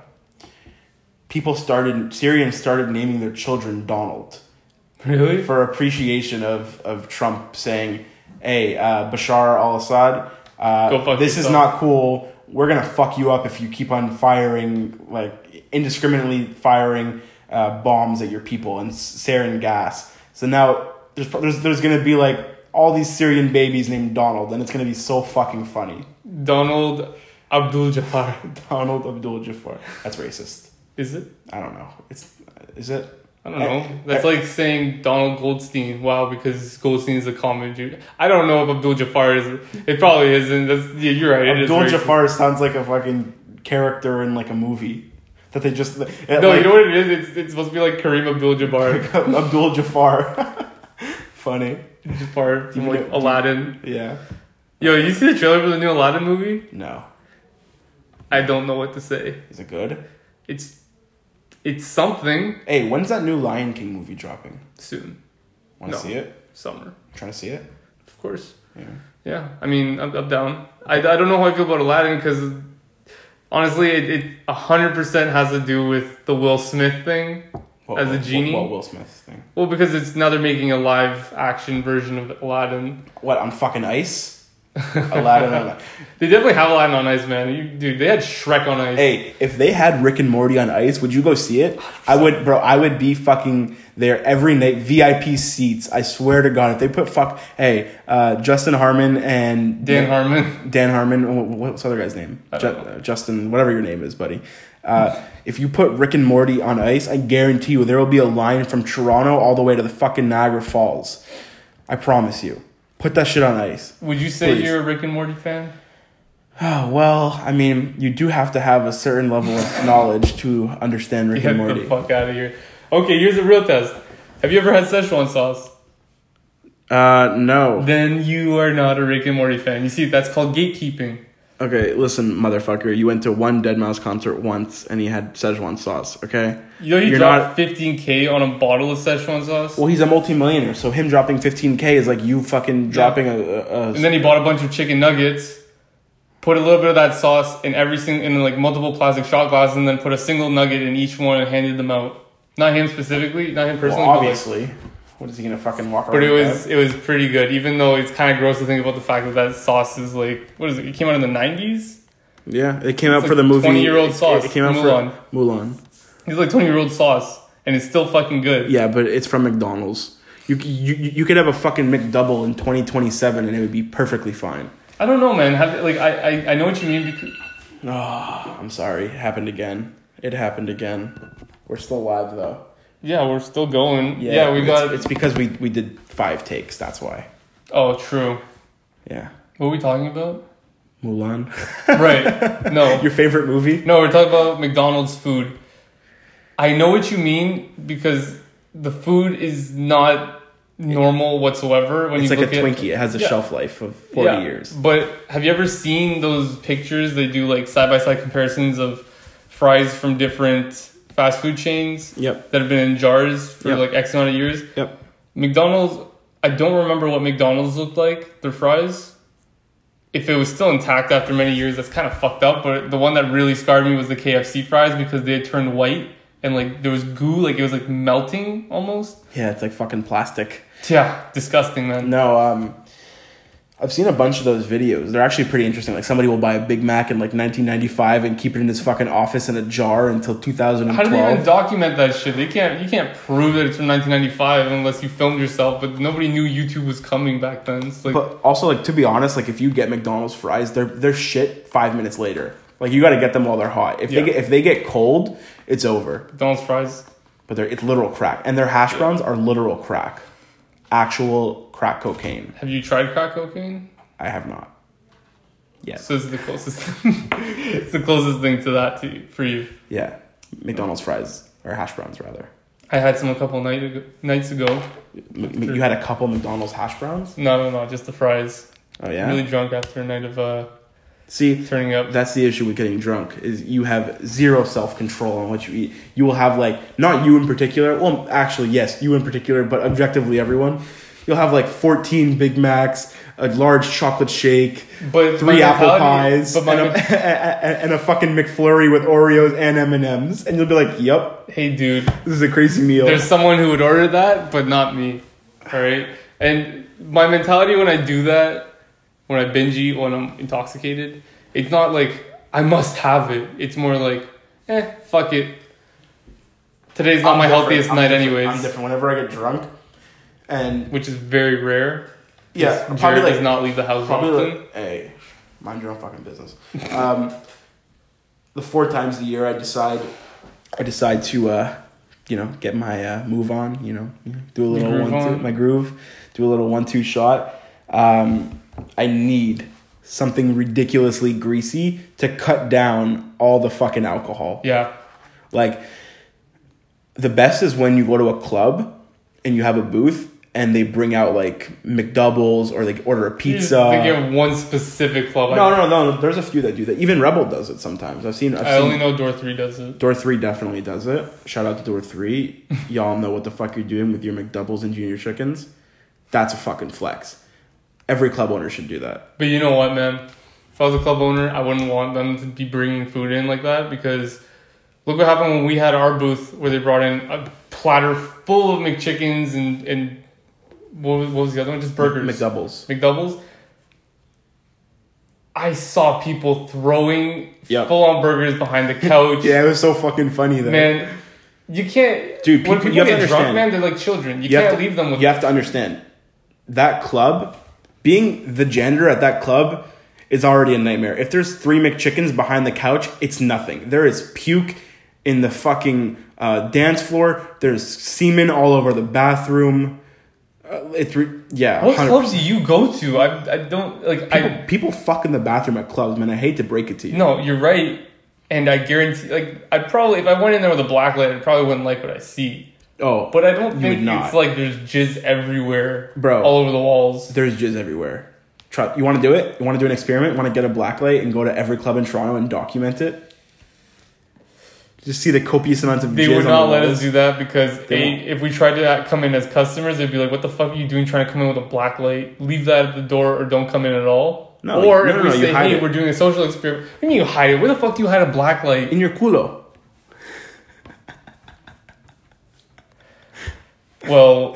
people started Syrians started naming their children Donald. Really? For appreciation of, of Trump saying, "Hey, uh, Bashar al-Assad, uh, this is not cool. We're gonna fuck you up if you keep on firing, like indiscriminately firing uh, bombs at your people and sarin gas." So now there's there's there's gonna be like all these Syrian babies named Donald, and it's gonna be so fucking funny. Donald Abdul Jafar. Donald Abdul Jafar. That's racist. Is it? I don't know. It's is it? I don't know. That's like saying Donald Goldstein. Wow, because Goldstein is a common Jew. I don't know if Abdul Jafar is. It probably isn't. That's, yeah, you're right. It Abdul is Jafar sounds like a fucking character in like a movie that they just. It, no, like, you know what it is? It's, it's supposed to be like Kareem Abdul-Jabbar. Abdul Jafar. Funny. Jafar from like Aladdin. Yeah. Yo, you see the trailer for the new Aladdin movie? No. I don't know what to say. Is it good? It's it's something. Hey, when's that new Lion King movie dropping? Soon. Want to No. see it? Summer. Trying to see it? Of course. Yeah. Yeah. I mean, I'm, I'm down. I, I don't know how I feel about Aladdin because honestly, it, it one hundred percent has to do with the Will Smith thing What, as a what- genie. What, what Will Smith thing? Well, because it's now they're making a live action version of Aladdin. What, on fucking ice? Aladdin on ice. They definitely have Aladdin on ice, man. You, dude, they had Shrek on ice. Hey, if they had Rick and Morty on ice, would you go see it? I would, bro. I would be fucking there every night. V I P seats. I swear to God, if they put fuck, hey, uh, Justin Harmon and Dan Harmon. Dan Harmon. What's the other guy's name? I Ju- don't know. uh, Justin, whatever your name is, buddy. Uh, if you put Rick and Morty on ice, I guarantee you there will be a line from Toronto all the way to the fucking Niagara Falls. I promise you. Put that shit on ice. Would you say Please. you're a Rick and Morty fan? Oh, well, I mean, you do have to have a certain level of knowledge to understand Rick Get and the Morty. fuck out of here. Okay, here's a real test. Have you ever had Szechuan sauce? Uh, no. Then you are not a Rick and Morty fan. You see, that's called gatekeeping. Okay, listen, motherfucker. You went to one Dead Mouse concert once, and he had Szechuan sauce. Okay. You know he You're dropped not- fifteen K on a bottle of Szechuan sauce? Well, he's a multimillionaire, so him dropping fifteen K is like you fucking dropping a, a, a. And then he bought a bunch of chicken nuggets, put a little bit of that sauce in every single, in like multiple plastic shot glasses, and then put a single nugget in each one and handed them out. Not him specifically, not him Well, personally, but, like, obviously. What is he gonna fucking walk around? but it with was that? it was pretty good. Even though it's kind of gross to think about the fact that that sauce is like, what is it? It came out in the nineties. Yeah, it came out It's for like the movie. twenty-year-old it- sauce, It came out Mulan. for Mulan. It's like twenty year old sauce, and it's still fucking good. Yeah, but it's from McDonald's. You you you could have a fucking McDouble in twenty twenty-seven, and it would be perfectly fine. I don't know, man. Have, like I, I I know what you mean because. Oh, I'm sorry. It happened again. It happened again. We're still live though. Yeah, we're still going. Yeah, we it's, got. It's because we we did five takes. That's why. Oh, true. Yeah. What are we talking about? Mulan. Right. No. Your favorite movie? No, we're talking about McDonald's food. I know what you mean because the food is not normal whatsoever. When It's you like a look Twinkie. At, It has a Yeah. shelf life of forty Yeah, years. But have you ever seen those pictures? They do like side by side comparisons of fries from different fast food chains Yep. that have been in jars for Yep. like X amount of years. Yep. McDonald's, I don't remember what McDonald's looked like, their fries. If it was still intact after many years, that's kind of fucked up. But the one that really scarred me was the K F C fries because they had turned white and like there was goo, like it was like melting almost. Yeah, it's like fucking plastic. Yeah, disgusting, man. No, um, I've seen a bunch of those videos. They're actually pretty interesting. Like somebody will buy a Big Mac in like nineteen ninety-five and keep it in his fucking office in a jar until two thousand twelve. How do they even document that shit? They can't. You can't prove that it's from nineteen ninety-five unless you filmed yourself. But nobody knew YouTube was coming back then. It's like, But also, like to be honest, like if you get McDonald's fries, they're they're shit five minutes later. Like, you got to get them while they're hot. If Yeah. they get if they get cold, it's over. McDonald's fries. But they're it's literal crack, and their hash browns are literal crack, actual crack cocaine. Have you tried crack cocaine? I have not. Yes. So this is the closest. It's the closest thing to that to for you. Yeah, McDonald's fries or hash browns rather. I had some a couple night ago, nights ago. M- m- you had a couple McDonald's hash browns. No, no, no, just the fries. Oh yeah. Really drunk after a night of uh, See, turning up. that's the issue with getting drunk is you have zero self control on what you eat. You will have like not you in particular. Well, actually, yes, you in particular, but objectively everyone. You'll have like fourteen Big Macs, a large chocolate shake, But three my apple mentality- pies, but my and, a, and a fucking McFlurry with Oreos and M and M's, and you'll be like, "Yup, Hey, dude, this is a crazy meal." there's someone who would order that, but not me. All right, and my mentality when I do that, when I binge eat when I'm intoxicated, it's not like I must have it. It's more like, eh, fuck it. Today's not I'm my different. healthiest I'm night, different. anyways. I'm different. Whenever I get drunk, and Which is very rare. yeah, Jared probably like does not leave the house Probably often. like, hey, mind your own fucking business. Um, the four times a year I decide, I decide to, uh, you know, get my uh, move on. You know, do a little groove one two, on. my groove, do a little one two shot. Um, I need something ridiculously greasy to cut down all the fucking alcohol. Yeah. Like, the best is when you go to a club and you have a booth and they bring out like McDoubles or they order a pizza. I think you have one specific club. No, I, no, no. There's a few that do that. Even Rebel does it sometimes. I've seen. I've I seen only know Door three does it. Door three definitely does it. Shout out to Door three. Y'all know what the fuck you're doing with your McDoubles and Junior Chickens. That's a fucking flex. Every club owner should do that. But you know what, man? If I was a club owner, I wouldn't want them to be bringing food in like that because look what happened when we had our booth where they brought in a platter full of McChickens and, and what was, what was the other one? Just burgers. McDoubles. McDoubles. I saw people throwing Yep. full-on burgers behind the couch. Yeah, it was so fucking funny though. Man, you can't... Dude, when people- people you have get to drunk, understand. man, they're like children. You, You have can't to- leave them with... You have to understand. That club, being the janitor at that club is already a nightmare. If there's three McChickens behind the couch, it's nothing. There is puke in the fucking uh, dance floor. There's semen all over the bathroom. Uh, it's re- yeah. What one hundred clubs percent. do you go to? I, I don't... like. People, I people fuck in the bathroom at clubs, man. I hate to break it to you. No, you're right. And I guarantee... Like, I'd probably... If I went in there with a black light, I probably wouldn't like what I see. Oh, But I don't You think would not. it's like there's jizz everywhere. Bro. All over the walls. there's jizz everywhere. Try, you want to do it? You want to do an experiment? Want to get a black light and go to every club in Toronto and document it? Just see the copious amounts of They jizz would on not the let walls. us do that because They A, won't. if we tried to come in as customers, they'd be like, what the fuck are you doing trying to come in with a black light? Leave that at the door or don't come in at all. No, or no, if no, we no, you say, hide hey, it. we're doing a social experiment. What do you mean you hide it? Where the fuck do you hide a black light? In your culo. Well,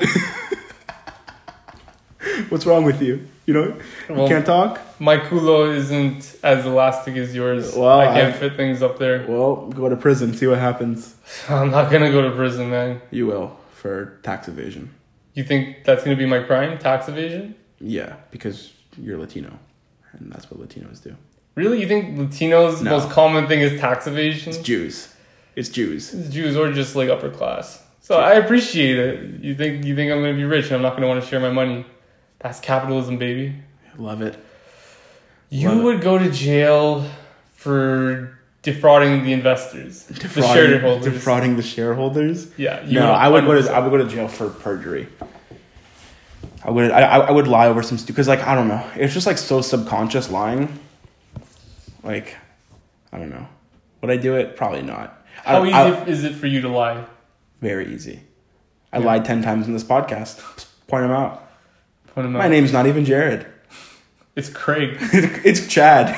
What's wrong with you? You know, you Well- can't talk? my culo isn't as elastic as yours. Well, I can't I- fit things up there. Well, go to prison, see what happens. I'm not gonna go to prison, man. You will for tax evasion. You think that's gonna be my crime? Tax evasion? Yeah, because you're Latino, and that's what Latinos do. Really? You think Latinos' No. most common thing is tax evasion? It's Jews. It's Jews. It's Jews or just like upper class. So I appreciate it. You think you think I'm gonna be rich and I'm not gonna want to share my money. That's capitalism, baby. Love it. You Love it. would go to jail for defrauding the investors, the shareholders. defrauding the shareholders. Yeah. You No, I would go to one I would go to jail for perjury. I would I, I I would lie over some because like I don't know, it's just like so subconscious lying. Like, I don't know. Would I do it? Probably not. I How don't- easy I- is it for you to lie? Very easy. I Yeah. lied ten times in this podcast. Point them out. Put 'em My out. name's not even Jared. It's Craig. It's Chad.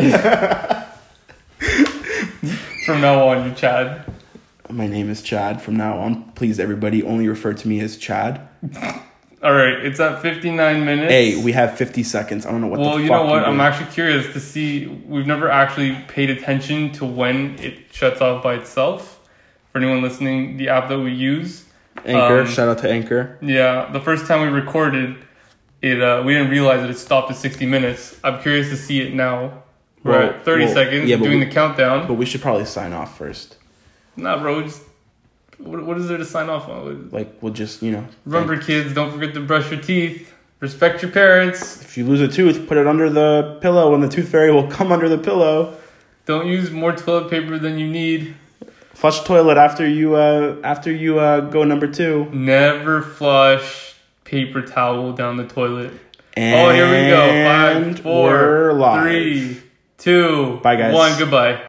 From now on, you Chad. My name is Chad from now on. Please, everybody, only refer to me as Chad. All right, it's at fifty-nine minutes. Hey, we have fifty seconds. I don't know what well, the you fuck know what? you're I'm doing. actually curious to see. We've never actually paid attention to when it shuts off by itself. For anyone listening, the app that we use. Anchor. um, Shout out to Anchor. Yeah, the first time we recorded it, uh, we didn't realize that it stopped at sixty minutes. I'm curious to see it now. Right, Well, thirty well, seconds, yeah, but doing we- the countdown. But we should probably sign off first. Not bro, just, what, what is there to sign off on? Like, we'll just, you know. Remember, kids, don't forget to brush your teeth. Respect your parents. If you lose a tooth, put it under the pillow, and the tooth fairy will come under the pillow. Don't use more toilet paper than you need. Flush toilet after you uh after you uh go number two. Never flush paper towel down the toilet. And Oh, here we go. Five, four, we're live. three, two, Bye, guys. one. Goodbye.